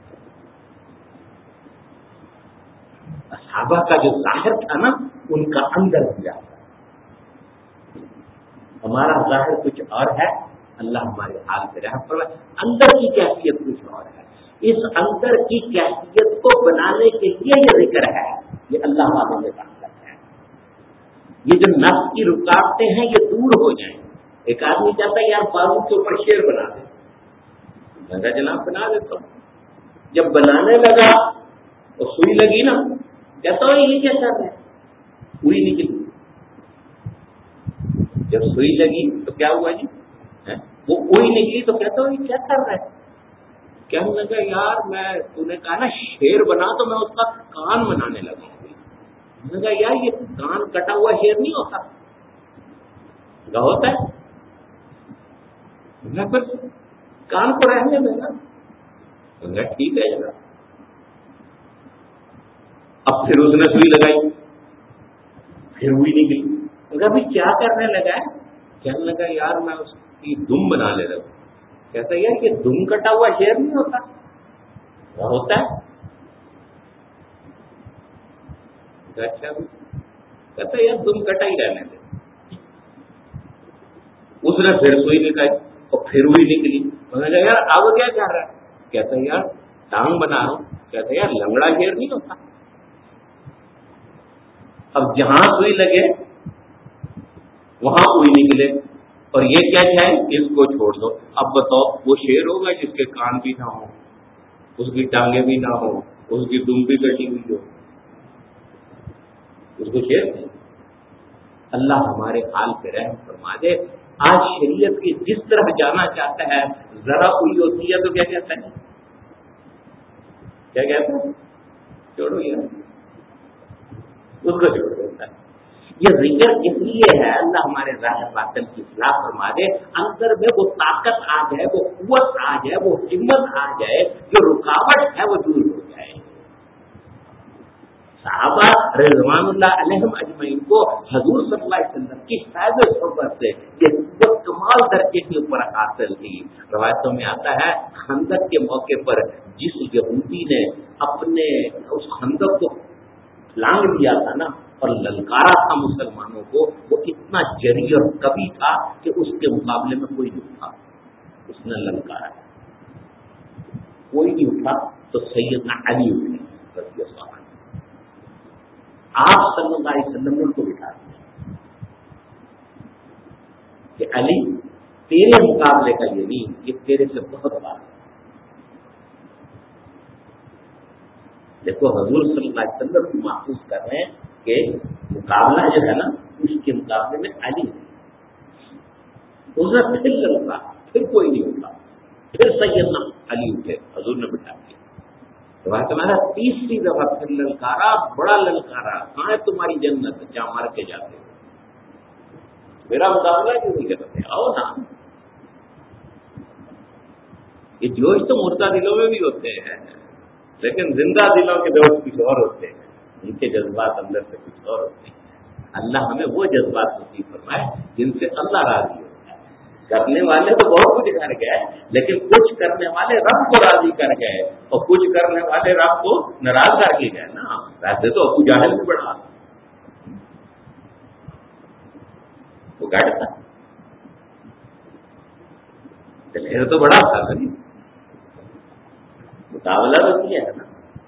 صحابہ کا جو ظاہر تھا نا ان کا اندر بھی آتا ہے. ہمارا ظاہر کچھ اور ہے، اللہ ہمارے حال پہ رحم فرمائے. اندر کی کیفیت کچھ اور ہے. اس اندر کی کیفیت کو بنانے کے لیے یہ ذکر ہے، یہ اللہ والوں میں طاقت ہے. یہ جو نفس کی رکاوٹیں ہیں یہ دور ہو جائیں. ایک آدمی چاہتا ہے یار بازو کے اوپر شیر بنا دے، میں کہا جناب بنا دیتا ہوں. جب بنانے لگا اور سوئی لگی نا کہتا ہوں یہ کیا کر رہے ہیں؟ سوئی نکلی. جب سوئی لگی تو کیا ہوا جی؟ وہ کوئی نکلی تو کہتا ہوں کیا کر رہا ہے؟ کہنے لگا یار تو نے کہا نا شیر بنا تو میں اس کا کان بنانے لگا. میں نے کہا یار یہ کان کٹا ہوا شیر نہیں ہوتا. کیا ہوتا ہے؟ میں پھر کان کو رہنے دینا. ٹھیک ہے جگہ. اب پھر اس نے سوئی لگائی, پھر ہوئی نکلی. ابھی کیا کرنے لگا ہے؟ کہنے لگا یار میں اس کی دم بنا لے رہا ہوں. کہتا ہے یار یہ دم کٹا ہوا شیر نہیں ہوتا. کیا ہوتا ہے؟ اچھا کہتا ہے یار دم کٹا ہی رہنے دے. اس نے پھر سوئی نکائی اور پھر ہوئی نکلی. میں نے کہا یار اب کیا کر رہا ہے؟ کہتا ہے یار ٹانگ بنا رہا ہوں. کہتا ہے یار لنگڑا شیر نہیں ہوتا. اب جہاں سوئی لگے وہاں ہوئی نکلے اور یہ کیا چاہے اس کو چھوڑ دو. اب بتاؤ وہ شیر ہوگا جس کے کان بھی نہ ہو, اس کی ٹانگیں بھی نہ ہو, اس کی دم بھی کٹی ہوئی ہو؟ اس کو شیر نہیں. اللہ ہمارے حال پہ رحم فرما دے. آج شریعت کی جس طرح جانا چاہتا ہے ذرا ہوئی ہوتی ہے تو کیا کہتا ہے؟ کیا کہتا ہے؟ چھوڑو یار, اس کو چھوڑ دیتا ہے. یہ ذکر اس لیے ہے اللہ ہمارے ظاہر باطن کی اصلاح فرما دے, اندر میں وہ طاقت آ جائے, وہ قوت آ جائے, وہ ہمت آ جائے, جو رکاوٹ ہے وہ دور ہو جائے. صحابہ رضوان اللہ علیہم اجمعین کو حضور صلی اللہ علیہ وسلم کی فیض صحبت سے یہ قوت کمال درجے کے اوپر حاصل تھی. روایتوں میں آتا ہے خندق کے موقع پر جس یہودی نے اپنے اس خندق کو لانگ دیا تھا نا اور للکارا تھا مسلمانوں کو, وہ اتنا جری اور کبھی تھا کہ اس کے مقابلے میں کوئی نہیں تھا. اس نے للکارا, کوئی نہیں اٹھا تو سیدنا علی اٹھے رضی اللہ عنہ. آپ صلی اللہ علیہ وسلم نے ان کو بٹھا دیا کہ علی تیرے مقابلے کا یہ نہیں, یہ تیرے سے بہت بار. دیکھو حضور صلی اللہ علیہ وسلم کو محسوس کر رہے ہیں کہ مقابلہ جو ہے نا اس کے مقابلے میں علی ہے. اس نے پھر لڑکا, پھر کوئی نہیں اٹھا, پھر سیدنا علی اٹھے, حضور نے بٹھا دیا. تو تمہارا تیسری دفعہ پھر للکارا, بڑا للکارا, کہاں ہے تمہاری جنت جہاں مار کے جاتے ہو, میرا مقابلہ کیوں نہیں کرتے, آؤ نا. یہ جوش تو مردہ دلوں میں بھی ہوتے ہیں, لیکن زندہ دلوں کے دوست کچھ اور ہوتے ہیں, ان کے جذبات اندر سے کچھ اور ہوتے ہیں. اللہ ہمیں وہ جذبات نصیب فرمائے جن سے اللہ راضی ہوتا ہے. کرنے والے تو بہت کچھ کر گئے, لیکن کچھ کرنے والے رب کو راضی کر گئے اور کچھ کرنے والے رب کو ناراض کر کے گئے نا. ویسے تو ابو جہل بھی بڑا, وہ گھٹ تھا, دلیر تو بڑا تھا نہیں, مقابلہ تو کیا ہے نا.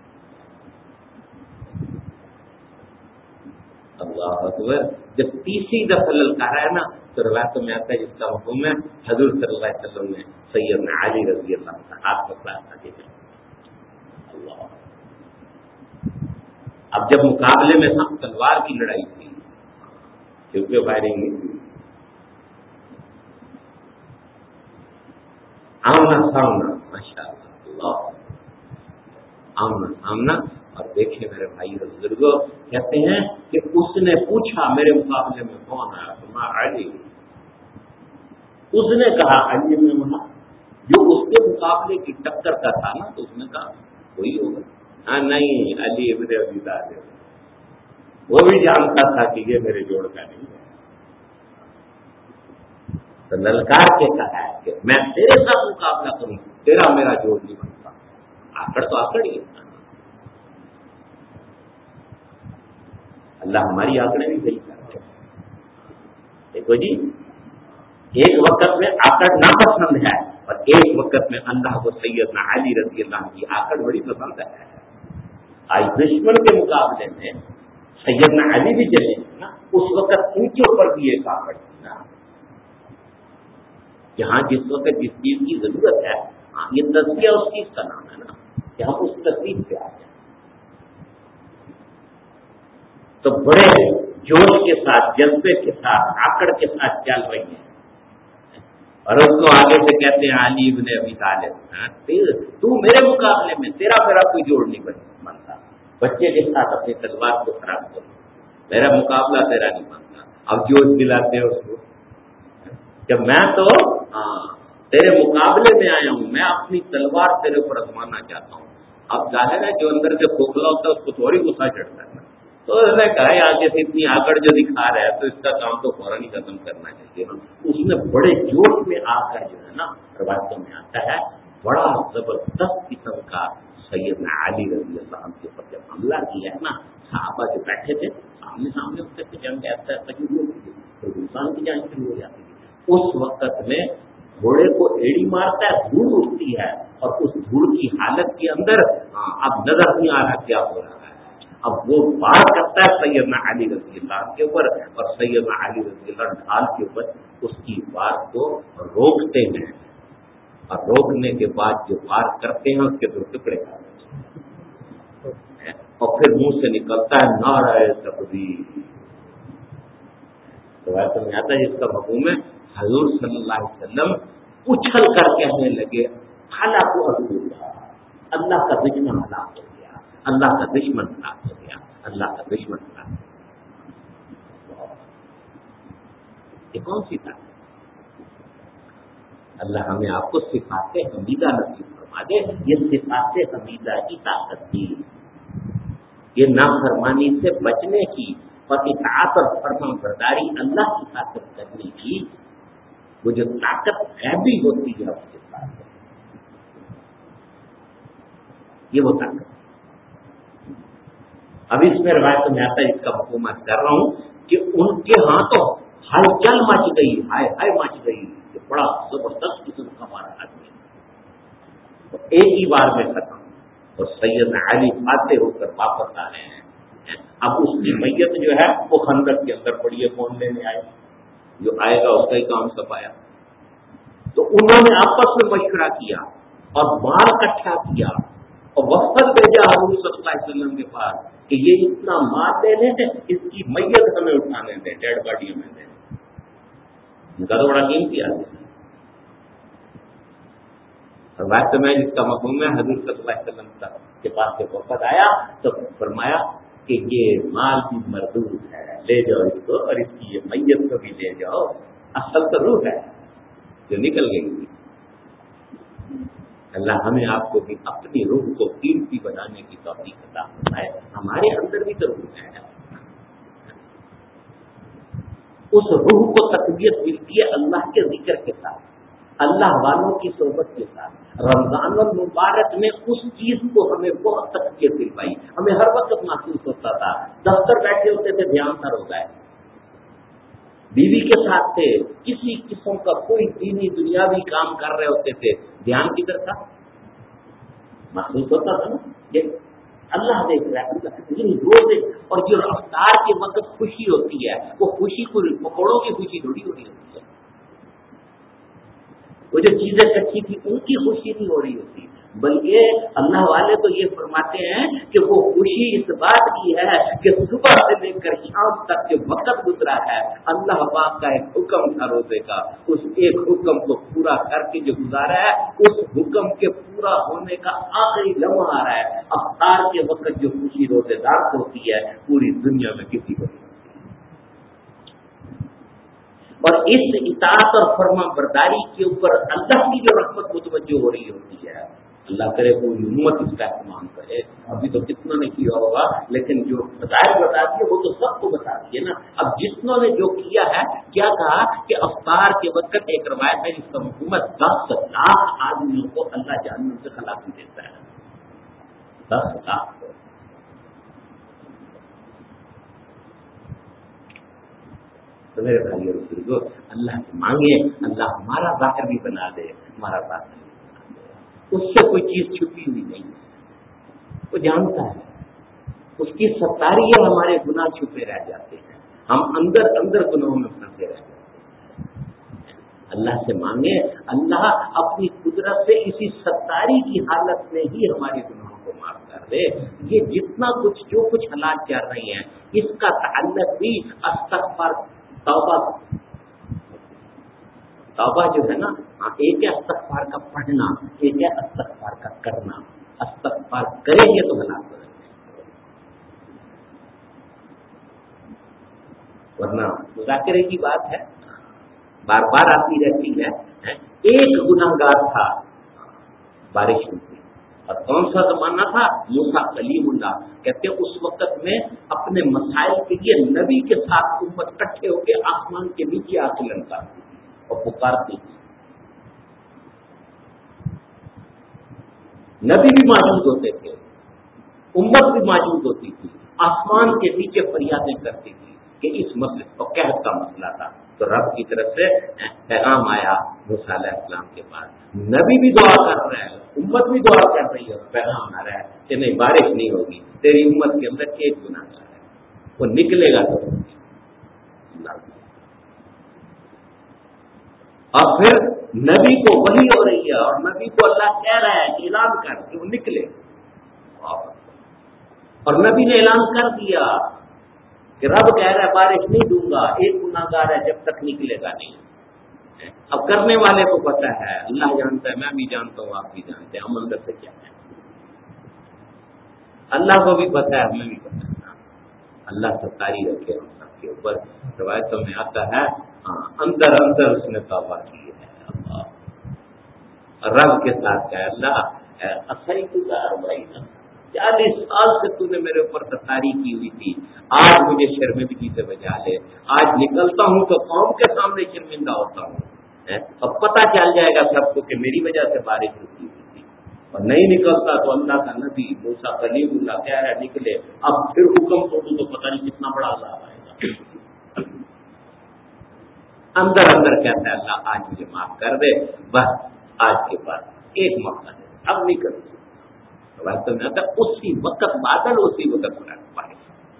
اللہ اکبر. جب تیسری دفعہ للکارا ہے نا تو روایتوں میں آتا ہے جس کا حکم ہے حضور صلی اللہ علیہ وسلم نے سیدنا علی رضی اللہ عنہ ہاتھ پکڑا تھا. اللہ, اب جب مقابلے میں سب تلوار کی لڑائی تھی کیونکہ فائرنگ نہیں تھی, آمنا سامنا, ماشاء اللہ, آمنا سامنا. اور دیکھیں میرے بھائی اور بزرگوں, کہتے ہیں کہ اس نے پوچھا میرے مقابلے میں کون آیا, تمہارا علی. اس نے کہا علی میں وہاں جو اس کے مقابلے کی ٹکر کا تھا نا, تو اس نے کہا وہی ہوگا. ہاں نہیں, علی ابن ابی طالب, وہ بھی جانتا تھا کہ یہ میرے جوڑ کا نہیں ہے. تو للکار کے کہا ہے کہ میں تیرے ساتھ مقابلہ کروں, تیرا میرا جوڑ نہیں بنتا. آکڑ تو آکڑ ہی ہے. اللہ ہماری آنکڑیں بھی صحیح کرتے ہیں. دیکھو جی, ایک وقت میں آکڑ ناپسند ہے اور ایک وقت میں اللہ کو سیدنا علی رضی اللہ عنہ کی آکڑ بڑی پسند ہے. آج دشمن کے مقابلے میں سیدنا علی بھی چلے نا, اس وقت ان کے اوپر بھی ایک آکڑ تھی نا. جہاں جس وقت جس چیز کی ضرورت ہے, یہ تزکیہ اس چیز کا نام ہے نا, کہ ہم اس تصویر پہ آ جائیں. تو بڑے جوش کے ساتھ، جذبے کے ساتھ، آکڑ کے ساتھ چل رہی ہیں، اور اس کو آگے سے کہتے ہیں علی ابن ابی طالب، تو میرے مقابلے میں تیرا میرا کوئی جوڑ نہیں بنتا، بچے کے ساتھ اپنی تلوار کو خراب کرو، میرا مقابلہ تیرا نہیں بنتا۔ اب جوش دلاتے ہیں اس کو، جب میں تو تیرے مقابلے میں آیا ہوں، میں اپنی تلوار تیرے اوپر آزمانا چاہتا ہوں۔ اب ظاہر ہے جو اندر سے کھوکھلا ہوتا ہے اس کو تھوڑی غصہ چڑھتا ہے، تو اس نے کہا آگے سے اتنی آکڑ جو دکھا رہا ہے تو اس کا کام تو فوراً ہی ختم کرنا چاہیے۔ اس نے بڑے جوش میں آ کر جو ہے نا، روایتوں میں آتا ہے بڑا زبردست قسم کا سیدنا علی رضی اللہ عنہ کے اوپر جب حملہ کیا ہے نا، صحابہ جو بیٹھے تھے سامنے ہوتے تھے، جنگ ایسا شروع ہوتی تھی تو انسان کی جنگ شروع ہو جاتی تھی۔ اس وقت میں گھوڑے کو ایڑی مارتا ہے، دھوڑ اٹھتی ہے، اور اس دھوڑ کی حالت کے اندر اب نظر نہیں آ رہا کیا ہو رہا ہے، اب وہ وار کرتا ہے سیدنا علی رضی اللہ عنہ کے اوپر، اور سیدنا علی رضی اللہ عنہ ڈھال کے اوپر اس کی وار کو روکتے ہیں، اور روکنے کے بعد جو وار کرتے ہیں اس کے 2 ٹکڑے کرتے ہیں، اور پھر منہ سے نکلتا ہے نعرہ تکبیر۔ روایت میں آتا ہے جس کا مفہوم ہے حضور صلی اللہ علیہ وسلم اچھل کر کہنے لگے ہلاک اللہ کا دشمن ہلاک ہو گیا، اللہ کا دشمن ہلاک ہو گیا، اللہ کا دشمن ہلاک ہو گیا۔ یہ کون سی طاقت؟ اللہ ہمیں آپ کو صفات حمیدہ نصیب فرما دے۔ یہ صفات حمیدہ کی طاقت تھی، یہ نافرمانی سے بچنے کی اور اطاعت اور فرمان برداری اللہ کی طاقت کرنے کی، وہ جو طاقت غیبی ہوتی ہے اس کے ساتھ، یہ وہ طاقت۔ اب اس میں روایت میں آتا ہے، اس کا حکومت کر رہا ہوں کہ ان کے ہاں تو ہلچل مچ گئی، ہائے ہائے مچ گئی، کہ بڑا زبردست قسم کا مارا آدمی، ایک ہی بار میں ختم، اور سیدنا علی فاتح ہو کر واپس آ رہے ہیں۔ اب اس کی میت جو ہے وہ خندق کے اندر پڑی ہے، کون لینے آئے؟ جو آئے گا اس کا ہی کام سپایا۔ تو انہوں نے آپس میں مشورہ کیا اور مال اکٹھا کیا اور وفد بھیجا حضور صلی اللہ علیہ وسلم کے پاس کہ یہ اتنا مال دے دیں، اس کی میت ہمیں اٹھانے دیں، ڈیڈ باڈی ہمیں دیں۔ ان کا تو بڑا قیمتی آدمی ہے۔ روایت میں جس کا مفہوم ہے حضور صلی اللہ علیہ وسلم کے پاس سے وفد آیا تو فرمایا کہ یہ مال بھی مردود ہے، لے جاؤ اس کو، اور اس کی یہ میت کو بھی لے جاؤ، اصل تو روح ہے جو نکل گئی تھی۔ اللہ ہمیں آپ کو بھی اپنی روح کو قیمتی بنانے کی توفیق عطا فرمائے۔ ہمارے اندر بھی تو روح ہے، اس روح کو تقویت ملتی ہے اللہ کے ذکر کے ساتھ، اللہ والوں کی صحبت کے ساتھ۔ رمضان المبارک نے اس چیز کو ہمیں بہت تقویت دل پائی۔ ہمیں ہر وقت محسوس ہوتا تھا، دفتر بیٹھے ہوتے تھے دھیان سر ہو جائے، بیوی کے ساتھ تھے، کسی قسم کا کوئی دینی دنیاوی کام کر رہے ہوتے تھے، دھیان کدھر تھا؟ محسوس ہوتا تھا نا، یہ اللہ دیکھ رہا ہے، لیکن روز اور جو رفتار کے وقت خوشی ہوتی ہے، وہ خوشی کو پکوڑوں کی خوشی تھوڑی ہو رہی ہوتی ہے، وہ جو چیزیں کچی تھی ان کی خوشی نہیں ہو رہی ہوتی، بلکہ اللہ والے تو یہ فرماتے ہیں کہ وہ خوشی اس بات کی ہے کہ صبح سے لے کر شام تک جو وقت گزرا ہے، اللہ پاک کا ایک حکم تھا روزے کا، اس ایک حکم کو پورا کر کے جو گزارا ہے، اس حکم کے پورا ہونے کا آخری لمحہ آ رہا ہے۔ افطار کے وقت جو خوشی روزے دار کو ہوتی ہے پوری دنیا میں کسی کو نہیں، اور اس اطاعت اور فرما برداری کے اوپر اللہ کی جو رحمت متوجہ ہو رہی ہوتی ہے، اللہ کرے پوری امت اس کا اہتمام کرے۔ ابھی تو کتنا نے کیا ہوگا، لیکن جو بظاہر بتا دیے وہ تو سب کو بتا دیے نا۔ اب جتنوں نے جو کیا ہے، کیا کہا کہ افطار کے وقت ایک روایت ہے جس کا حکومت 10 لاکھ آدمیوں کو اللہ جہنم سے خلاصی دیتا ہے، 10 لاکھ کو۔ تو میرے بھائی اور بزرگوں، اللہ سے مانگے اللہ ہمارا ظاہر بھی بنا دے، ہمارا ظاہر بھی بنا دے۔ اس سے کوئی چیز چھپی ہوئی نہیں ہے، وہ جانتا ہے، اس کی ستاری ہے، ہمارے گناہ چھپے رہ جاتے ہیں، ہم اندر اندر گناہوں میں پھنسے رہ جاتے ہیں۔ اللہ سے مانگے، اللہ اپنی قدرت سے اسی ستاری کی حالت میں ہی ہمارے گناہوں کو معاف کر کر دے. یہ جتنا کچھ جو کچھ حالات چل رہی ہیں اس کا تعلق بھی استغفار توبہ جو ہے نا، ایک ہے استغفار کا پڑھنا، ایک ہے استغفار کا کرنا. استغفار کریں گے تو حالات بدلیں گے، ورنہ مذاکرے کی بات ہے بار بار آتی رہتی ہے. ایک گناہگار تھا بارش ہوئی، اور کون سا زمانہ تھا؟ موسیٰ کلیم اللہ. کہتے ہیں اس وقت میں اپنے مسائل کے لیے نبی کے ساتھ امت اکٹھے ہو کے آسمان کے نیچے آ کے للکارتی تھی اور پکارتی تھی. نبی بھی موجود ہوتے تھے، امت بھی موجود ہوتی تھی، آسمان کے نیچے فریادیں کرتی تھی کہ اس مسئلے کو قحط کا مسئلہ تھا. تو رب کی طرف سے پیغام آیا موسیٰ علیہ السلام کے پاس. نبی بھی دعا کر رہا ہے، امت بھی دعا کر رہی ہے، پیغام آ رہا ہے کہ نہیں بارش نہیں ہوگی، تیری امت کے اندر ایک گناہگار ہے، وہ نکلے گا تو. اور پھر نبی کو وحی ہو رہی ہے اور نبی کو اللہ کہہ رہا ہے کہ اعلان کر کہ وہ نکلے. اور نبی نے اعلان کر دیا کہ رب کہہ رہا ہے بارش نہیں دوں گا، ایک گناہگار ہے جب تک نکلے گا نہیں. اب کرنے والے کو پتہ ہے، اللہ جانتا ہے، میں بھی جانتا ہوں، آپ بھی جانتے ہیں ہم اندر سے کیا ہے. اللہ کو بھی پتہ ہے، ہمیں بھی پتہ ہے. اللہ ستاری رکھے ہم سب کے اوپر. روایتوں میں آتا ہے اندر اندر اس نے توبہ کی ہے. اللہ رب کے ساتھ کہا اللہ اصل گزار بھائی 40 سال سے تو نے میرے اوپر ستاری کی ہوئی تھی، آج مجھے شرمندگی سے بجا لے. آج نکلتا ہوں تو قوم کے سامنے شرمندہ ہوتا ہوں. اب پتہ چل جائے گا سب کو کہ میری وجہ سے بارش رکی ہوئی تھی. اور نہیں نکلتا تو اللہ کا نبی موسیٰ کلیم اللہ کہہ رہا ہے نکلے. اب پھر حکم توڑوں تو پتہ نہیں کتنا بڑا عذاب آئے گا. اندر اندر کہتا ہے اللہ آج مجھے معاف کر دے، بس آج کے بعد ایک موقع دے، اب نہیں کروں. اسی وقت بادل اسی وقت پائے.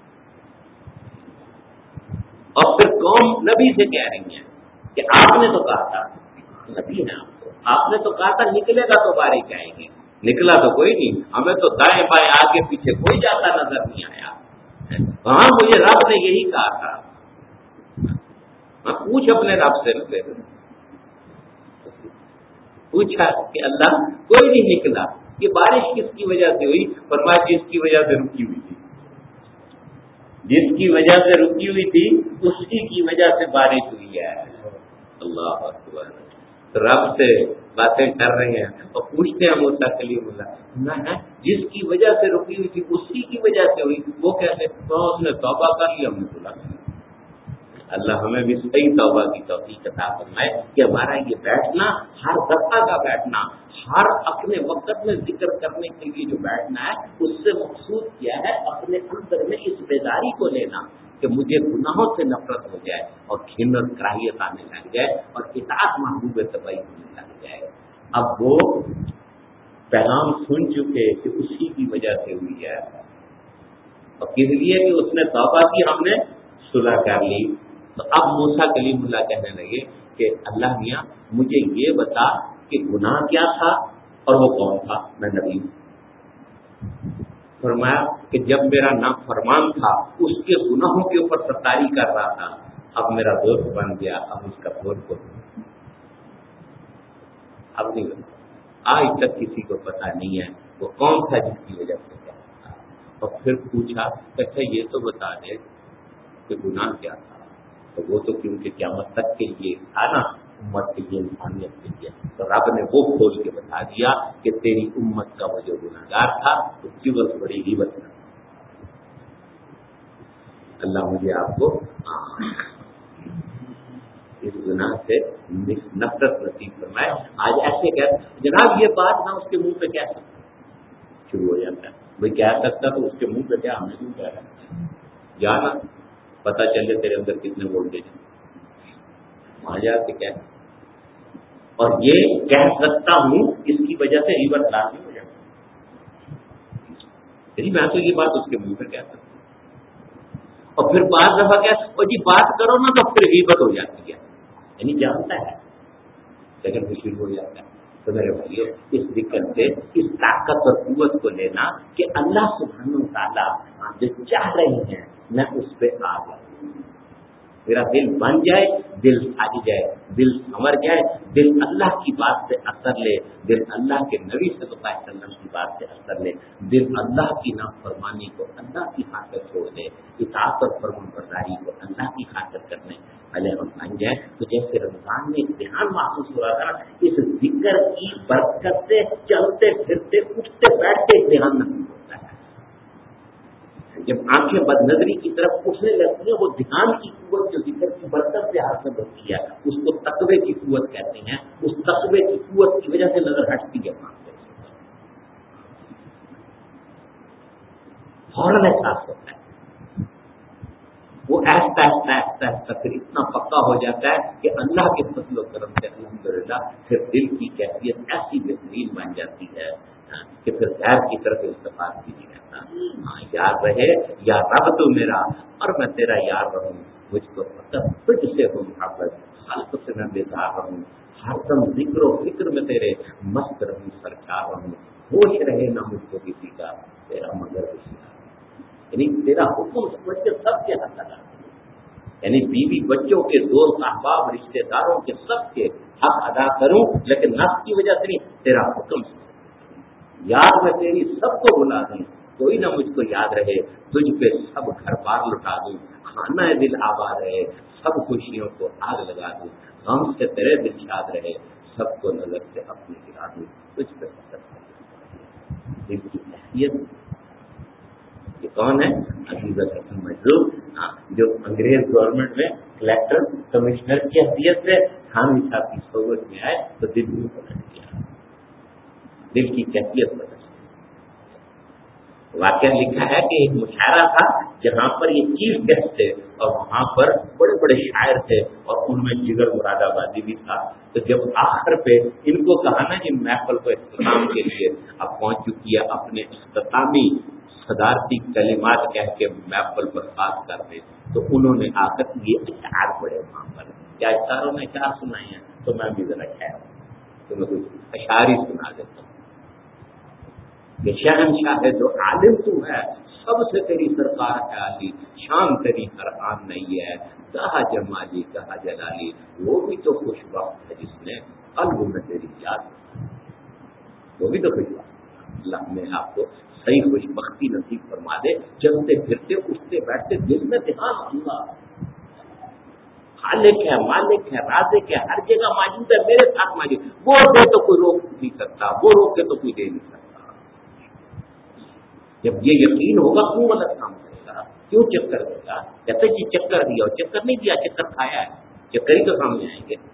اور پھر قوم نبی سے کہہ رہی ہیں کہ آپ نے تو کہا تھا، نبی ہے آپ نے تو کہا تھا نکلے گا تو بارش آئے گی، نکلا تو کوئی نہیں، ہمیں تو دائیں بائیں آگے پیچھے کوئی جاتا نظر نہیں آیا. ہاں مجھے رب نے یہی کہا تھا. پوچھ اپنے رب سے پوچھا کہ اللہ کوئی نہیں نکلا، یہ بارش کس کی وجہ سے ہوئی؟ فرمایا جس کی وجہ سے رکی ہوئی تھی، جس کی وجہ سے رکی ہوئی تھی اسی کی وجہ سے بارش ہوئی ہے. اللہ اکبر. رب سے باتیں کر رہے ہیں اور پوچھتے ہیں موسیٰ کلیم اللہ جس کی وجہ سے رکی ہوئی تھی اسی کی وجہ سے ہوئی. وہ کہتے اس نے توبہ کر لی، ہم نے بولا. اللہ ہمیں بھی صحیح توبہ کی توفیق عطا فرمائے کہ ہمارا یہ بیٹھنا، ہر دفعہ کا بیٹھنا، ہر اپنے وقت میں ذکر کرنے کے لیے جو بیٹھنا ہے اس سے مقصود کیا ہے؟ اپنے اندر میں اس بیداری کو لینا کہ مجھے گناہوں سے نفرت ہو جائے اور گھن اور کراہیت آنے لگ جائے اور اطاعت محبوب طبعی ہونے لگ جائے. اب وہ پیغام سن چکے کہ اسی کی وجہ سے ہوئی ہے، اور کس لیے کہ اس نے توبہ کی، ہم نے صلح کر لی. تو اب موسیٰ کلیم اللہ کہنے لگے کہ اللہ میاں مجھے یہ بتا کہ گناہ کیا تھا اور وہ کون تھا؟ میں نبی ہوں. فرمایا کہ جب میرا نافرمان تھا اس کے گناہوں کے اوپر ستاری کر رہا تھا، اب میرا دوست بن گیا، اب اس کا دوست کو اب نہیں بنا. آج تک کسی کو پتا نہیں ہے وہ کون تھا جس کی وجہ سے کیا تھا. اور پھر پوچھا کہ یہ تو بتا دے کہ گناہ کیا تھا. تو وہ تو کیونکہ قیامت تک کے لیے تھا نا، امت کے لیے، انسانیت کے لیے. تو رب نے وہ کھول کے بتا دیا کہ تیری امت کا وہ جو گناہگار تھا اس کی بس بڑی غیبت تھا. اللہ مجھے آپ کو اس گناہ سے نفرت نصیب فرمائے. آج ایسے کہتے جناب یہ بات نہ اس کے منہ پہ کہہ سکتا، شروع ہو جاتا ہے بھائی کہہ سکتا تو اس کے منہ پہ کیا ہمیں کیوں کہہ رہا ہے؟ جانا پتا چلے تیرے اندر کتنے وولٹیج وہاں جا کے کہہ. اور یہ کہہ سکتا ہوں اس کی وجہ سے غیبت لازمی ہو جاتی. جی میں تو یہ بات اس کے منہ پہ کہہ سکتا ہوں. اور پھر بعض دفعہ کیا اور جی بات کرو نا تو پھر غیبت ہو جاتی ہے، یعنی جانتا ہے لیکن پھر شروع ہو جاتا ہے تو میرے بھائیو اس ذکر سے اس طاقت اور قوت کو لینا کہ اللہ سبحانہ و تعالیٰ جو چاہ رہے ہیں میں اس پہ آ جاؤں، میرا دل بن جائے، دل سج جائے، دل سنور جائے، دل اللہ کی بات سے اثر لے، دل اللہ کے نبی صلی اللہ علیہ وسلم کی بات سے اثر لے، دل اللہ کی نافرمانی کو اللہ کی خاطر چھوڑ دے، اطاعت اور فرمانبرداری کو اللہ کی خاطر کرنے والے ہم بن جائیں۔ تو جیسے رمضان میں امتحان محسوس ہو رہا تھا، اس ذکر کی برکت سے چلتے پھرتے اٹھتے بیٹھتے امتحان نصیب ہوتا ہے۔ جب آنکھیں بد نظری کی طرف اٹھنے لگتی ہیں، وہ دھیان کی قوت جو ذکر کی برکت سے حاصل ہوتی ہے اس کو تقوی کی قوت کہتے ہیں۔ اس تقوی کی قوت کی وجہ سے نظر ہٹتی ہے وہاں سے، فوراً احساس ہوتا ہے، وہ ایسا پھر اتنا پکا ہو جاتا ہے کہ اللہ کے فضل و کرم سے الحمدللہ پھر دل کی کیفیت ایسی بہترین بن جاتی ہے کہ پھر غیر کی طرف التفات بھی نہیں رہتا۔ ہاں، یاد رہے یا رب تو میرا اور میں تیرا یار رہوں، مجھ کو فقط تجھ سے ہو محبت، خلق سے میں بیزار رہوں، ہر دم ذکر و فکر میں تیرے مست رہوں، سرکار رہوں، ہوش رہے نہ مجھ کو کسی کا تیرا مگر کسی کا، یعنی تیرا حکم سمجھ کے سب کے حق ادا کروں، یعنی بیوی بچوں کے دوست احباب رشتے داروں کے سب کے حق ادا کروں، لیکن نفس کی وجہ سے نہیں، تیرا حکم سے یاد میں تیری سب کو بلا دوں، کوئی نہ مجھ کو یاد رہے، تجھ پہ سب گھر بار لٹا دوں، کھانا دل آباد رہے، سب خوشیوں کو آگ لگا دوں، غم سے تیرے دل شاد رہے، سب کو نظر سے اپنی گرا دوں، تجھ پہ دل کی اہمیت۔ یہ کون ہے؟ عزیز الحسن مجروح، جو انگریز گورنمنٹ میں کلیکٹر کمشنر کی حیثیت سے خان صاحب کی صحبت میں آئے تو دل بھی بدل گیا، دل کی کیفیت بدل گئی۔ واقعہ لکھا ہے کہ ایک مشاعرہ تھا جہاں پر یہ چیف گیسٹ تھے اور وہاں پر بڑے بڑے شاعر تھے اور ان میں جگر مراد آبادی بھی تھا۔ تو جب آخر پہ ان کو کہا نا کہ محفل کو اختتام کے لیے اب پہنچ چکی ہے، اپنے اختتامی صدارتی کلمات کہہ کے محفل برخاست کر دے، تو انہوں نے آ کر یہ اشعار پڑے وہاں پر۔ کیا اشعاروں نے اشعار سنائے ہیں؟ تو میں بھی ذرا خیر تو میں کچھ اشعار ہی سنا دیتا ہوں کہ شہنشاہ ہے جو عالم تو ہے، سب سے تیری سرکار ہے علی، شان تیری ہر آن نہیں ہے، کہا جمالی کہا جلالی، وہ بھی تو خوش وقت ہے جس نے قلب میں تیری یاد، وہ بھی تو خوش وقت۔ اللہ میں آپ کو صحیح خوش بختی نصیب فرما دے، چلتے پھرتے اٹھتے بیٹھتے دل میں دھیان اللہ خالق ہے، مالک ہے، رازق ہے، ہر جگہ موجود ہے، میرے ساتھ موجود، وہ دے تو کوئی روک نہیں سکتا، وہ روکے تو کوئی دے نہیں سکتا۔ جب یہ یقین ہوگا کیوں غلط کام کرے گا، کیوں چکر دے گا؟ کہتے جی چکر دیا اور چکر نہیں دیا، چکر کھایا ہے، چکر ہی تو سامنے آئیں گے۔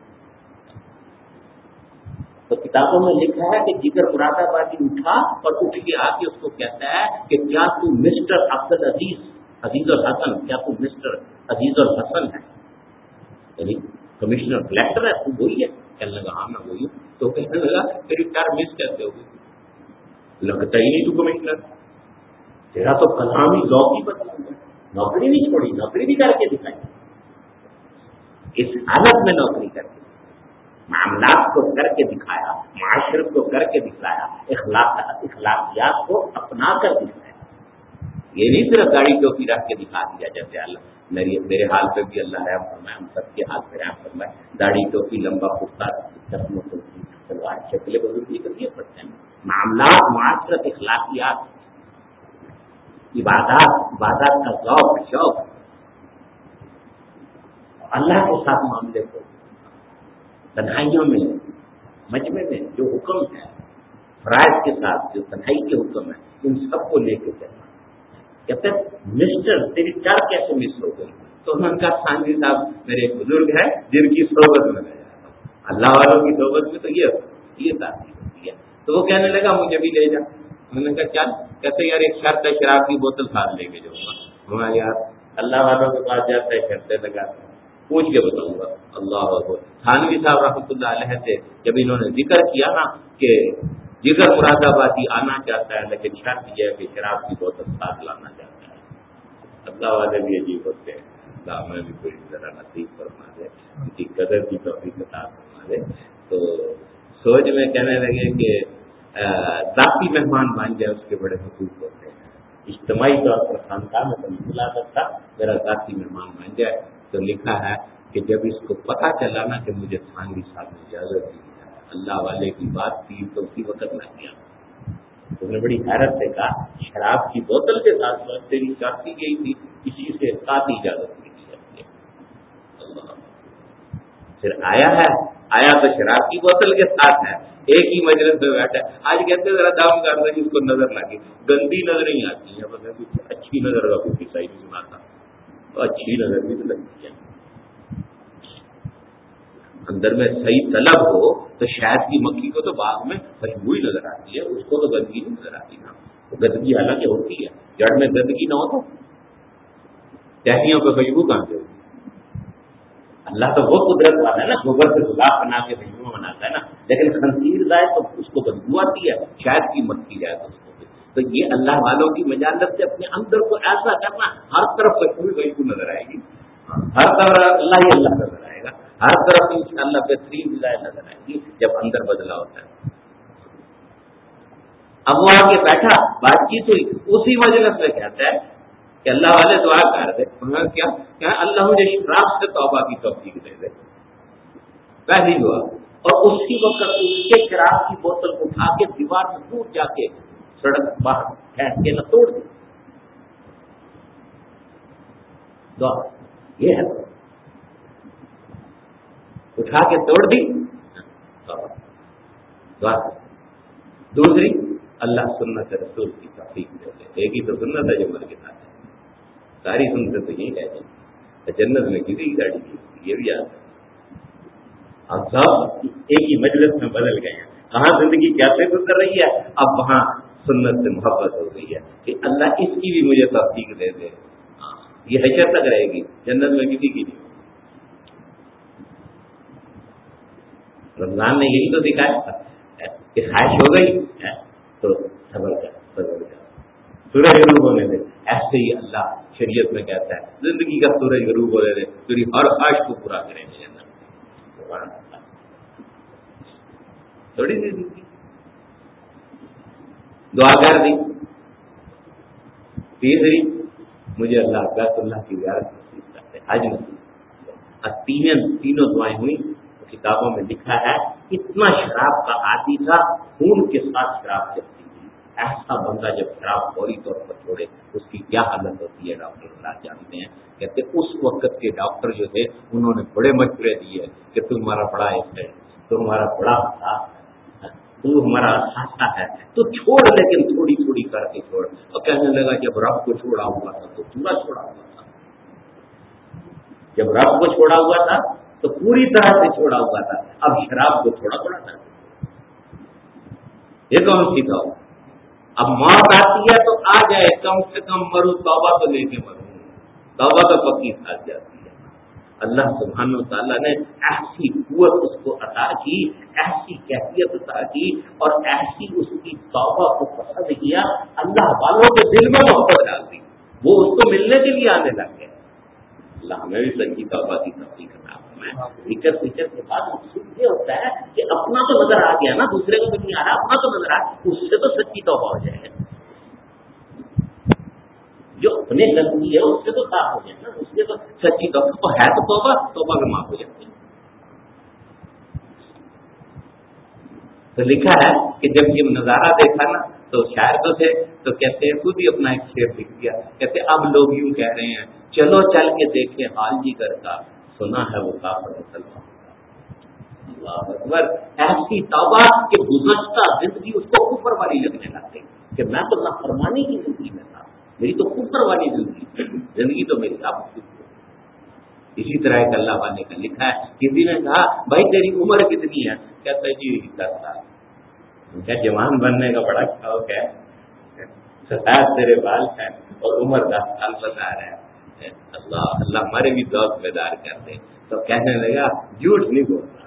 تو کتابوں میں لکھا ہے کہ جگر مراد آبادی اٹھا اور اٹھ کے آ کے اس کو کہتا ہے کہ کیا تو مسٹر عبد العزیز عزیز الحسن، کیا تو مسٹر عزیز الحسن ہے، یعنی کمشنر کلیکٹر ہے، تو وہی ہے؟ کہنے لگا ہاں میں وہی ہوں۔ تو کہنے لگا تیری کار مس کیسے ہوگی، لگتا ہی نہیں تو کمشنر، تیرا تو کلام ہی ذوق ہی بدلا ہوا ہے، نوکری نہیں چھوڑی، نوکری بھی کر کے دکھائی، اس حالت میں نوکری کر کے معاملات کو کر کے دکھایا، معاشرت کو کر کے دکھایا، اخلاقیات کو اپنا کر دکھایا۔ یہ نہیں صرف داڑھی ٹوپی رکھ کے دکھا دیا، جیسے اللہ میرے حال پہ بھی اللہ رحم فرمائے، ہم سب کے حال پہ رحم فرمائے، داڑھی ٹوپی لمبا کرتا چشموں سلوار شکلیں بزرگی کر دیے پڑتے ہیں، معاملات معاشرت اخلاقیات عبادات کا ذوق شوق، اللہ کے ساتھ معاملے کو تنہائیوں میں مجمع میں جو حکم ہے، فرائض کے ساتھ جو تنہائی کے حکم ہے، ان سب کو لے کے چلنا۔ کہتے ہیں مسٹر تیری کار کیسے مس ہو گئی؟ تو انہوں نے کہا سانجی صاحب میرے ایک بزرگ ہے جن کی صحبت میں میں جاتا ہوں، اللہ والوں کی صحبت میں تو یہ تاثیر ہوتی ہے۔ تو وہ کہنے لگا مجھے بھی لے جا۔ انہوں نے کہا چل، کہتے یار ایک شرط ہے، شراب کی بوتل ساتھ لے کے جاؤں گا۔ ہمارے یار اللہ والوں کے پاس جاتا ہے، شرطیں لگاتا ہے، پوچھ کے بتاؤں گا۔ اللہ اکبر۔ تھانوی صاحب رحمۃ اللہ علیہ سے جب انہوں نے ذکر کیا نا کہ جگر مراد آبادی آنا چاہتا ہے لیکن شرط یہ ہے کہ شراب کی بوتل ساتھ لانا چاہتا ہے، اللہ والے بھی عجیب ہوتے ہیں، اللہ میں بھی کوئی ذرا نصیب فرما دے، ان کی قدر کی توفیق عطا فرما دے۔ تو سوچ میں کہنے لگے کہ ذاتی مہمان مان جائے اس کے بڑے حقوق ہوتے ہیں. اجتماعی طور پر خاندان میں تو نہیں بلا سکتا, میرا ذاتی مہمان مان جائے. تو لکھا ہے کہ جب اس کو پتا چلا نا کہ مجھے تھانوی صاحب نے اجازت دی ہے, اللہ والے کی بات کی تو اسی وقت نہ کیا. اس نے بڑی حیرت سے کہا شراب کی بوتل کے ساتھ ساتھ تیری شادی گئی تھی, کسی سے ساتھ اجازت نہیں دی. پھر آیا تو شراب کی بوتل کے ساتھ ہے, ایک ہی مجلس میں بیٹھا. آج کہتے ذرا دام کر رہے اس کو نظر لگی, گندی نظریں ہی آتی ہیں, اچھی نظر کا کوئی صحیح نہیں سناتا, تو اچھی نظر بھی تو لگتی ہے. اندر میں صحیح طلب ہو تو شہد کی مکھی کو تو باغ میں خوشبو ہی نظر آتی ہے, اس کو تو گندگی نہیں نظر آتی نا. گندگی حالانکہ ہوتی ہے, جڑ میں گندگی نہ ہو تو ٹہنیوں پہ خوشبو کہاں سے ہوگی. اللہ تو وہ قدرت والا ہے نا, گوبر سے گلاب بنا کے خوشبو بناتا ہے نا, لیکن خنزیر جائے تو اس کو بدبو آتی ہے, شاید کی مکھی جائے تو اس کو. تو یہ اللہ والوں کی مجالت سے اپنے اندر کو ایسا کرنا, ہر طرف خوشبو نظر آئے گی, ہر طرف اللہ ہی اللہ نظر آئے گا, ہر طرف انشاءاللہ بہترین غذائیں نظر آئے گی جب اندر بدلا ہوتا ہے. اب وہ آ کے بیٹھا, بات چیت ہوئی, اسی مجلس میں کہتا ہے کہ اللہ والے دعا کر دے. کیا اللہ مجھے شراب سے توبہ کی توفیق دے دے, پہلی دعا. اور اسی وقت اس کے شراب کی بوتل کو اٹھا کے دیوار میں دور جا کے سڑک باہر پھینک کے نہ توڑ دی. دعا یہ ہے, اٹھا کے توڑ دی دعا. دوسری اللہ سنت رسول کی توفیق دے دے. ایک ہی تو سنت ہے جو مر کے ساتھ ہے, ساری سنتے تو یہی کہتے ہیں جنت میں کسی کی گاڑی کی, یہ بھی یاد ہے. ہم سب ایک ہی مجلس میں بدل گئے ہیں. کہاں زندگی کیسے گزر رہی ہے, اب وہاں سنت سے محبت ہو گئی ہے کہ اللہ اس کی بھی مجھے توفیق دے دے. یہ حشر تک رہے گی, جنت میں کسی کی نہیں. رمضان نے یہی تو دکھایا کہ خواہش ہو گئی تو صبر کر, سورج غروب ہونے دے. ایسے ہی اللہ شریعت میں کہتا ہے زندگی کا سورج غروب ہونے دے, تیری ہر خواہش کو پورا کریں گے. تھوڑی سی زندگی دعا کر دی. تیسری مجھے اللہ بیت اللہ کی زیارت نصیب کرتے, حج نصیب. تینوں دعائیں ہوئی. کتابوں میں لکھا ہے اتنا شراب کا عادی تھا, خون کے ساتھ شراب چلتی تھی. ایسا بندہ جب شراب فوری طور پر چھوڑے اس کی کیا حالت ہوتی ہے ڈاکٹر اللہ جانتے ہیں. کہتے اس وقت کے ڈاکٹر جو تھے انہوں نے بڑے مشورے دیے کہ تمہارا بڑا ایکسیڈنٹ, تمہارا بڑا تو ہمارا ساتھا ہے تو چھوڑ, لیکن تھوڑی تھوڑی کر کے چھوڑ. اور کہنے لگا جب رب کو چھوڑا ہوا تھا تو پورا چھوڑا ہوا تھا, جب رب کو چھوڑا ہوا تھا تو پوری طرح سے چھوڑا ہوا تھا, اب شراب کو تھوڑا تھوڑا تھا. یہ کون سی تھا. اب موت آتی ہے تو آ جائے, کم سے کم مروں توبہ تو لے کے مروں, توبہ تو پکی ساتھ جاتی ہے. اللہ سبحانہ و تعالیٰ نے ایسی قوت اس کو عطا کی, ایسی کیفیت عطا کی, اور ایسی اس کی توبہ کو پسند کیا, اللہ والوں کے دل میں محبت ڈال دی, وہ اس کو ملنے کے لیے آنے لگ گئے. اللہ ہمیں بھی سچی توبہ کی توفیق عطا فرمائے. فکر کے بعد مقصود یہ ہوتا ہے کہ اپنا تو نظر آ گیا نا, دوسرے کو نہیں آ رہا, اپنا تو نظر آ, اس سے تو سچی توبہ ہو جائے. جو اپنے غلطی ہے اس سے تو صاف ہو جائے نا, اس سے تو سچی توبہ ہے, تو توبہ میں معاف ہو جاتی ہے. تو لکھا ہے کہ جب یہ نظارہ دیکھا نا تو شاعر تو تھے, تو کہتے ہیں خود ہی اپنا ایک شعر لکھ دیا. کہتے اب لوگ یوں کہہ رہے ہیں چلو چل کے دیکھیں حال جگر کا, سنا ہے وہ کافر مسلمان. اللہ اکبر. ایسی توبہ کہ گزشتہ زندگی اس کو کفر والی لگنے لگتی کہ میں تو نافرمانی کی زندگی میں تھا, میری تو کفر والی زندگی تو میری آپ. اسی طرح ایک اللہ والے کا لکھا ہے, کسی نے کہا بھائی تیری عمر کتنی ہے, کہتا ہے جی 10 سال. کیا جوان بننے کا بڑا شوق ہے, سفید تیرے بال ہیں اور عمر 10 سال بتا رہے ہیں. اللہ ہمارے بھی دوست بیدار کر دے. تو کہنے لگا جھوٹ نہیں بولتا,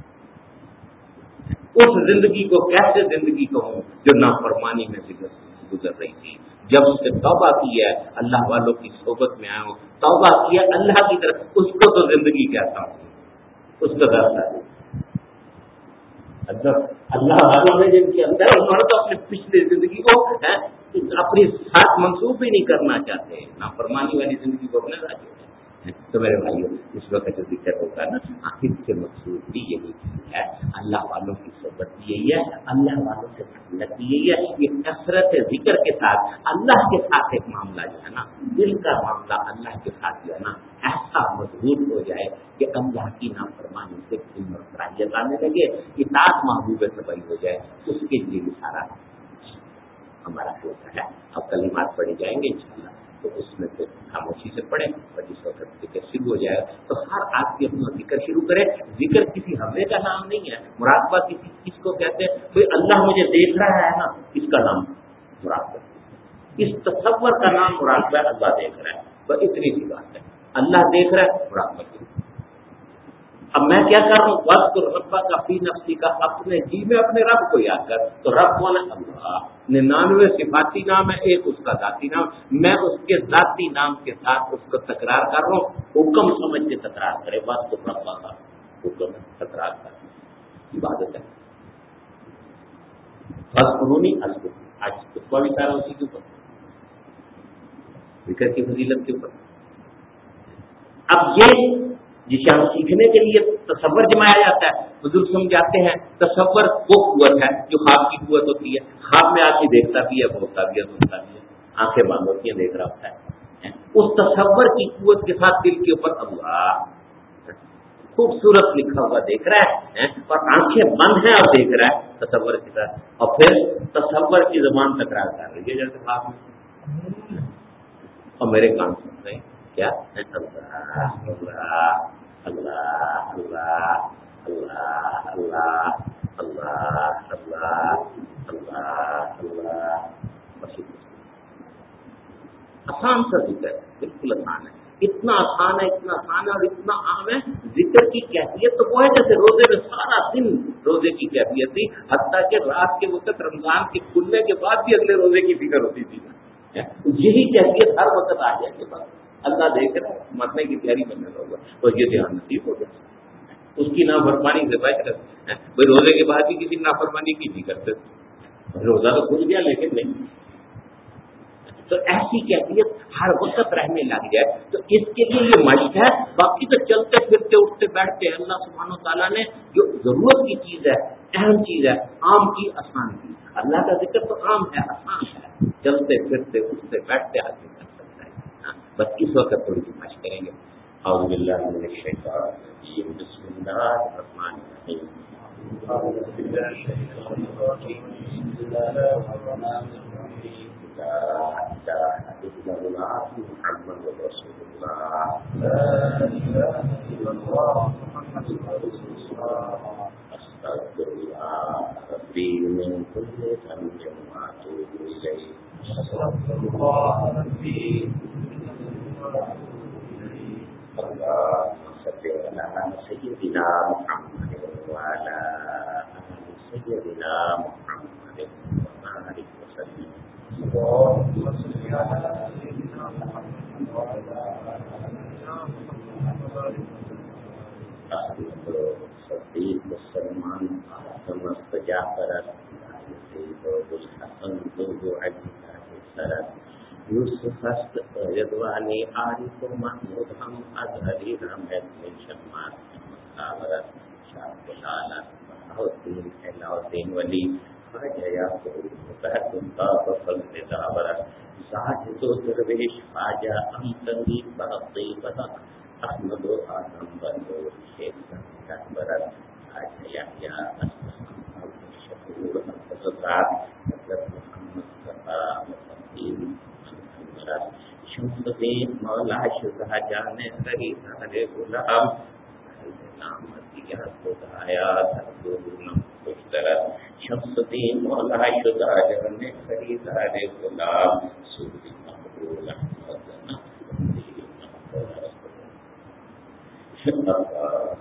اس زندگی کو کیسے زندگی کہوں جو نافرمانی میں گزر رہی تھی. جب اس نے توبہ کی ہے, اللہ والوں کی صحبت میں آیا ہوں, توبہ کیا اللہ کی طرف, اس کو تو زندگی کہتا ہوں, اس کو درد ہے. اللہ والوں نے جن کے اندر انہوں نے تو اپنے پچھلی زندگی کو اپنی ساتھ منسوخ بھی نہیں کرنا چاہتے، نافرمانی والی زندگی کو اپنے راضی ہوتے ہیں۔ تو میرے بھائیو اس وقت جو ذکر ہوگا نا آخر کے مقصود بھی یہی ہے، اللہ والوں کی صحبت بھی یہی ہے، اللہ والوں سے محبت بھی یہی ہے۔ یہ کثرت ذکر کے ساتھ اللہ کے ساتھ ایک معاملہ جو ہے نا، دل کا معاملہ اللہ کے ساتھ جو ہے نا ایسا مضبوط ہو جائے کہ اللہ کی نافرمانی سے دل اور صلاحیت آنے لگے، اطاعت محبوب طبعی ہو جائے، اس کے لیے بھی سارا ہمارا ہوتا ہے۔ اب کلمات پڑھی جائیں گے انشاءاللہ، تو اس میں سے خاموشی سے پڑھیں اور جس وقت ذکر شروع ہو جائے تو ہر آدمی اپنا ذکر شروع کرے۔ ذکر کسی حملے کا نام نہیں ہے، مراقبہ کس کو کہتے ہیں؟ کوئی اللہ مجھے دیکھ رہا ہے نا، اس کا نام مراقبہ، اس تصور کا نام مراقبہ ہے، اللہ دیکھ رہا ہے، بس اتنی سی بات ہے، اللہ دیکھ رہا ہے، مراقبہ کی۔ اب میں کیا کر رہا ہوں؟ وقت ربا کا فی نفسی کا، اپنے جی میں اپنے رب کو یاد کر۔ تو رب کون ہے؟ اللہ۔ 99 صفاتی نام ہے، ایک اس کا ذاتی نام، میں اس کے ذاتی نام کے ساتھ اس کو تکرار کر رہا ہوں، حکم سمجھ کے تکرار کرے، وقت ربا کا حکم تکرار کر عبادت ہے۔ فذکرونی اذکرکم، آج خطبہ بھی سارا اسی کے اوپر، ذکر کی فضیلت کے اوپر۔ اب یہ جسے ہم سیکھنے کے لیے تصور جمایا جاتا ہے، بزرگ سمجھاتے ہیں تصور وہ قوت ہے جو خواب کی قوت ہوتی ہے، خواب میں آدمی دیکھتا بھی ہے، بولتا بھی ہے، سنتا بھی ہے، آنکھیں بند ہوتی ہیں، دیکھ رہا ہوتا ہے۔ اس تصور کی قوت کے ساتھ دل کے اوپر اللہ خوبصورت لکھا ہوا دیکھ رہا ہے اور آنکھیں بند ہیں اور دیکھ رہا ہے تصور کے ساتھ، اور پھر تصور کی زبان تکرار کر رہی ہے جیسے خواب میں، اور میرے کان سن رہے ہیں کیا؟ اللہ اللہ اللہ اللہ اللہ اللہ اللہ اللہ اللہ اللہ، آسان سا ذکر ہے، بالکل آسان ہے، اتنا آسان ہے، اتنا آسان ہے اور اتنا عام ہے۔ ذکر کی کیفیت تو وہ ہے جیسے روزے میں سارا دن روزے کی کیفیت تھی، حتیٰ کہ رات کے وقت رمضان کے کھلنے کے بعد بھی اگلے روزے کی فکر ہوتی تھی۔ یہی کیفیت ہر وقت آ جائے کے بعد اللہ دیکھ رہا ہے، مرنے کی تیاری کرنے لگا اور یہ دھیان نصیب ہو گیا، اس کی نافرمانی سے بچ رہے۔ بھائی روزے کے بعد بھی کسی نافرمانی کی نہیں کرتے، روزہ تو کھل گیا لیکن نہیں، تو ایسی کیفیت ہر وقت رہنے لگ جائے تو اس کے لیے یہ مشق ہے۔ باقی تو چلتے پھرتے اٹھتے بیٹھتے اللہ سبحانہ وتعالیٰ نے جو ضرورت کی چیز ہے، اہم چیز ہے، عام کی آسان کی، اللہ کا ذکر تو عام ہے، آسان ہے، چلتے پھرتے اٹھتے بیٹھتے آدمی کر سکتا ہے، بس اس وقت تھوڑی سی مشق کریں گے۔ اعوذ باللہ من الشیطان الرجیم، بسم اللہ الرحمن الرحیم۔ محمد رسول اللہ، استغفر اللہ ربی من کل ذنب واتوب الیہ، اللهم صل على سيدنا محمد وعلى آل سيدنا محمد وبارك وسلم۔ صدیق مسلمان سمست جعفر الحسن ذو علی یوسف است رضوانی عارف و محمود ہم ازہری رحمت من شمات مصابرت شاہ بلالت بہتین علاؤدین ولی خواجہ یعقوب متحد انتاب فضل دابرت زاہد و درویش خواجہ امتنی بغطی بدق احمد و آدم بندور شیخ رحبرت خواجہ یحییٰ اسلام شکور حضرات حضرت محمد صفا مفقین شمس الدین مولا شجاع جان خریدار غلام نامتی خدایا درگم خوشترت شمس الدین مولا شجاع جان خریدار غلام سوری مقبول احمد اللہ۔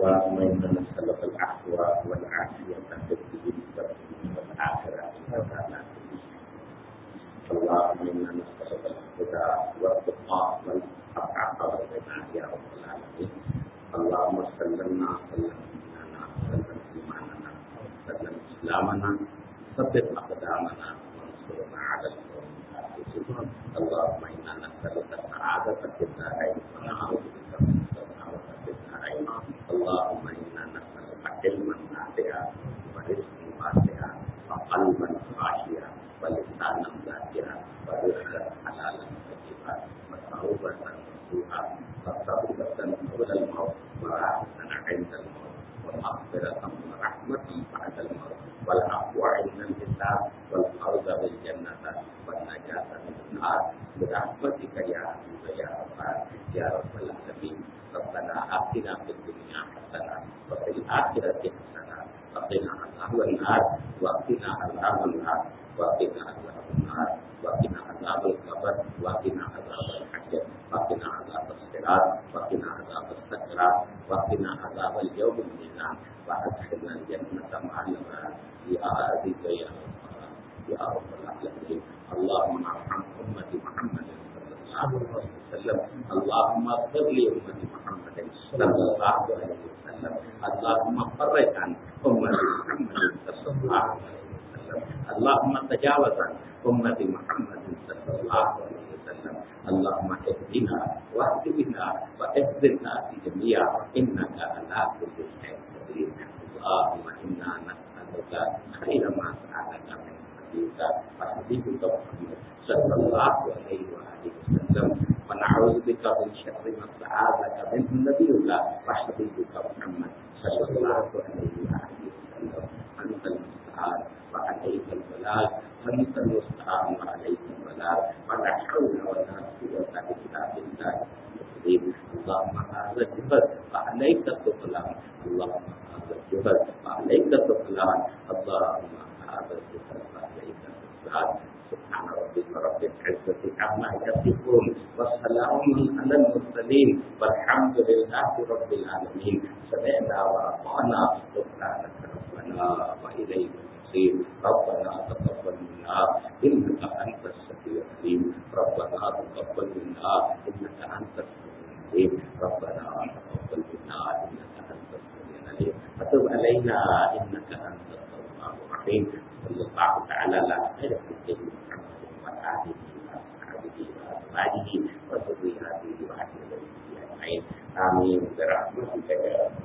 اللهم إنا نسألك العفو والعافية في الدين والآخرة إنك على كل شيء. اللهم إنا نسألك الهدى والتقى والعفاف والغنى يا رب العالمين. اللهم سلمنا سلم ديننا سلم إيماننا سلم إسلامنا ثبت أقدامنا وانصرنا على القوم الكافرين. اللهم إنا نسألك السعادة في الدارين ونعوذ بك من الشقاوة في الدارين. اللهم إنا نسألك علما نافعا ورزقا واسعا وقلبا خاشعا ولسانا ذاكرا ورزقا حلالا طيبا وتوبة نصوحا وتوبة قبل الموت وراحة عند الموت ومغفرة ورحمة بعد الموت والعفو عند الحساب والفوز بالجنة والنجاة من النار برحمتك يا عزيز يا غفار يا رب العالمين. ربنا آتنا في الدنيا حسنة وفي الآخرة حسنة وقنا عذاب النار وقنا عذاب النار وقنا عذاب النار وقنا عذاب القبر وقنا عذاب الحشر وقنا عذاب الصراط وقنا عذاب السكرات وقنا عذاب اليوم الميزان وأدخلنا الجنة مع الأبرار يا عزيز يا غفار يا رب العالمين. اللهم ارحم أمة محمد صلى الله عليه وسلم. اللهم اغفر لأمة محمد صلى الله عليه وسلم. اللهم فرج عن أمة محمد صلى الله عليه وسلم. اللهم تجاوز عن أمة محمد صلى الله عليه وسلم. اللهم اهدنا واهد بنا واهد الناس جميعا إنك على كل شيء قدير. اللهم إنا نسألك خير ما سألك من حبيبك محمد صلى الله عليه وآله وسلم ونعوذ بك من شر ما استعاذك منه نبيك وحبيبك محمد صلى الله عليه وآله وسلم. أنت المستعان وعليك البلاغ أنت المستعان وعليك البلاغ ولا حول ولا قوة إلا بالله العظيم. اللهم هذا الجهد وعليك السلام. اللهم هذا الجهد وعليك السلام. اللهم هذا الجهد وعليك السلام. سبحان ربك رب العزة عما يصفون والسلام على المرسلين والحمد لله رب العالمين. سمعنا وأطعنا سبحانك ربنا وإليك المصير. ربنا تقبل منا إنك أنت السميع العليم. ربنا تقبل منا إنك أنت السميع العليم. ربنا تقبل منا إنك أنت السميع العليم وتب علينا إنك أنت التواب الرحيم. صلى الله تعالى على خير خلقه محمد وآله وأصحابه وأزواجه وذرياته وأهل بيته أجمعين. آمين برحمتك يا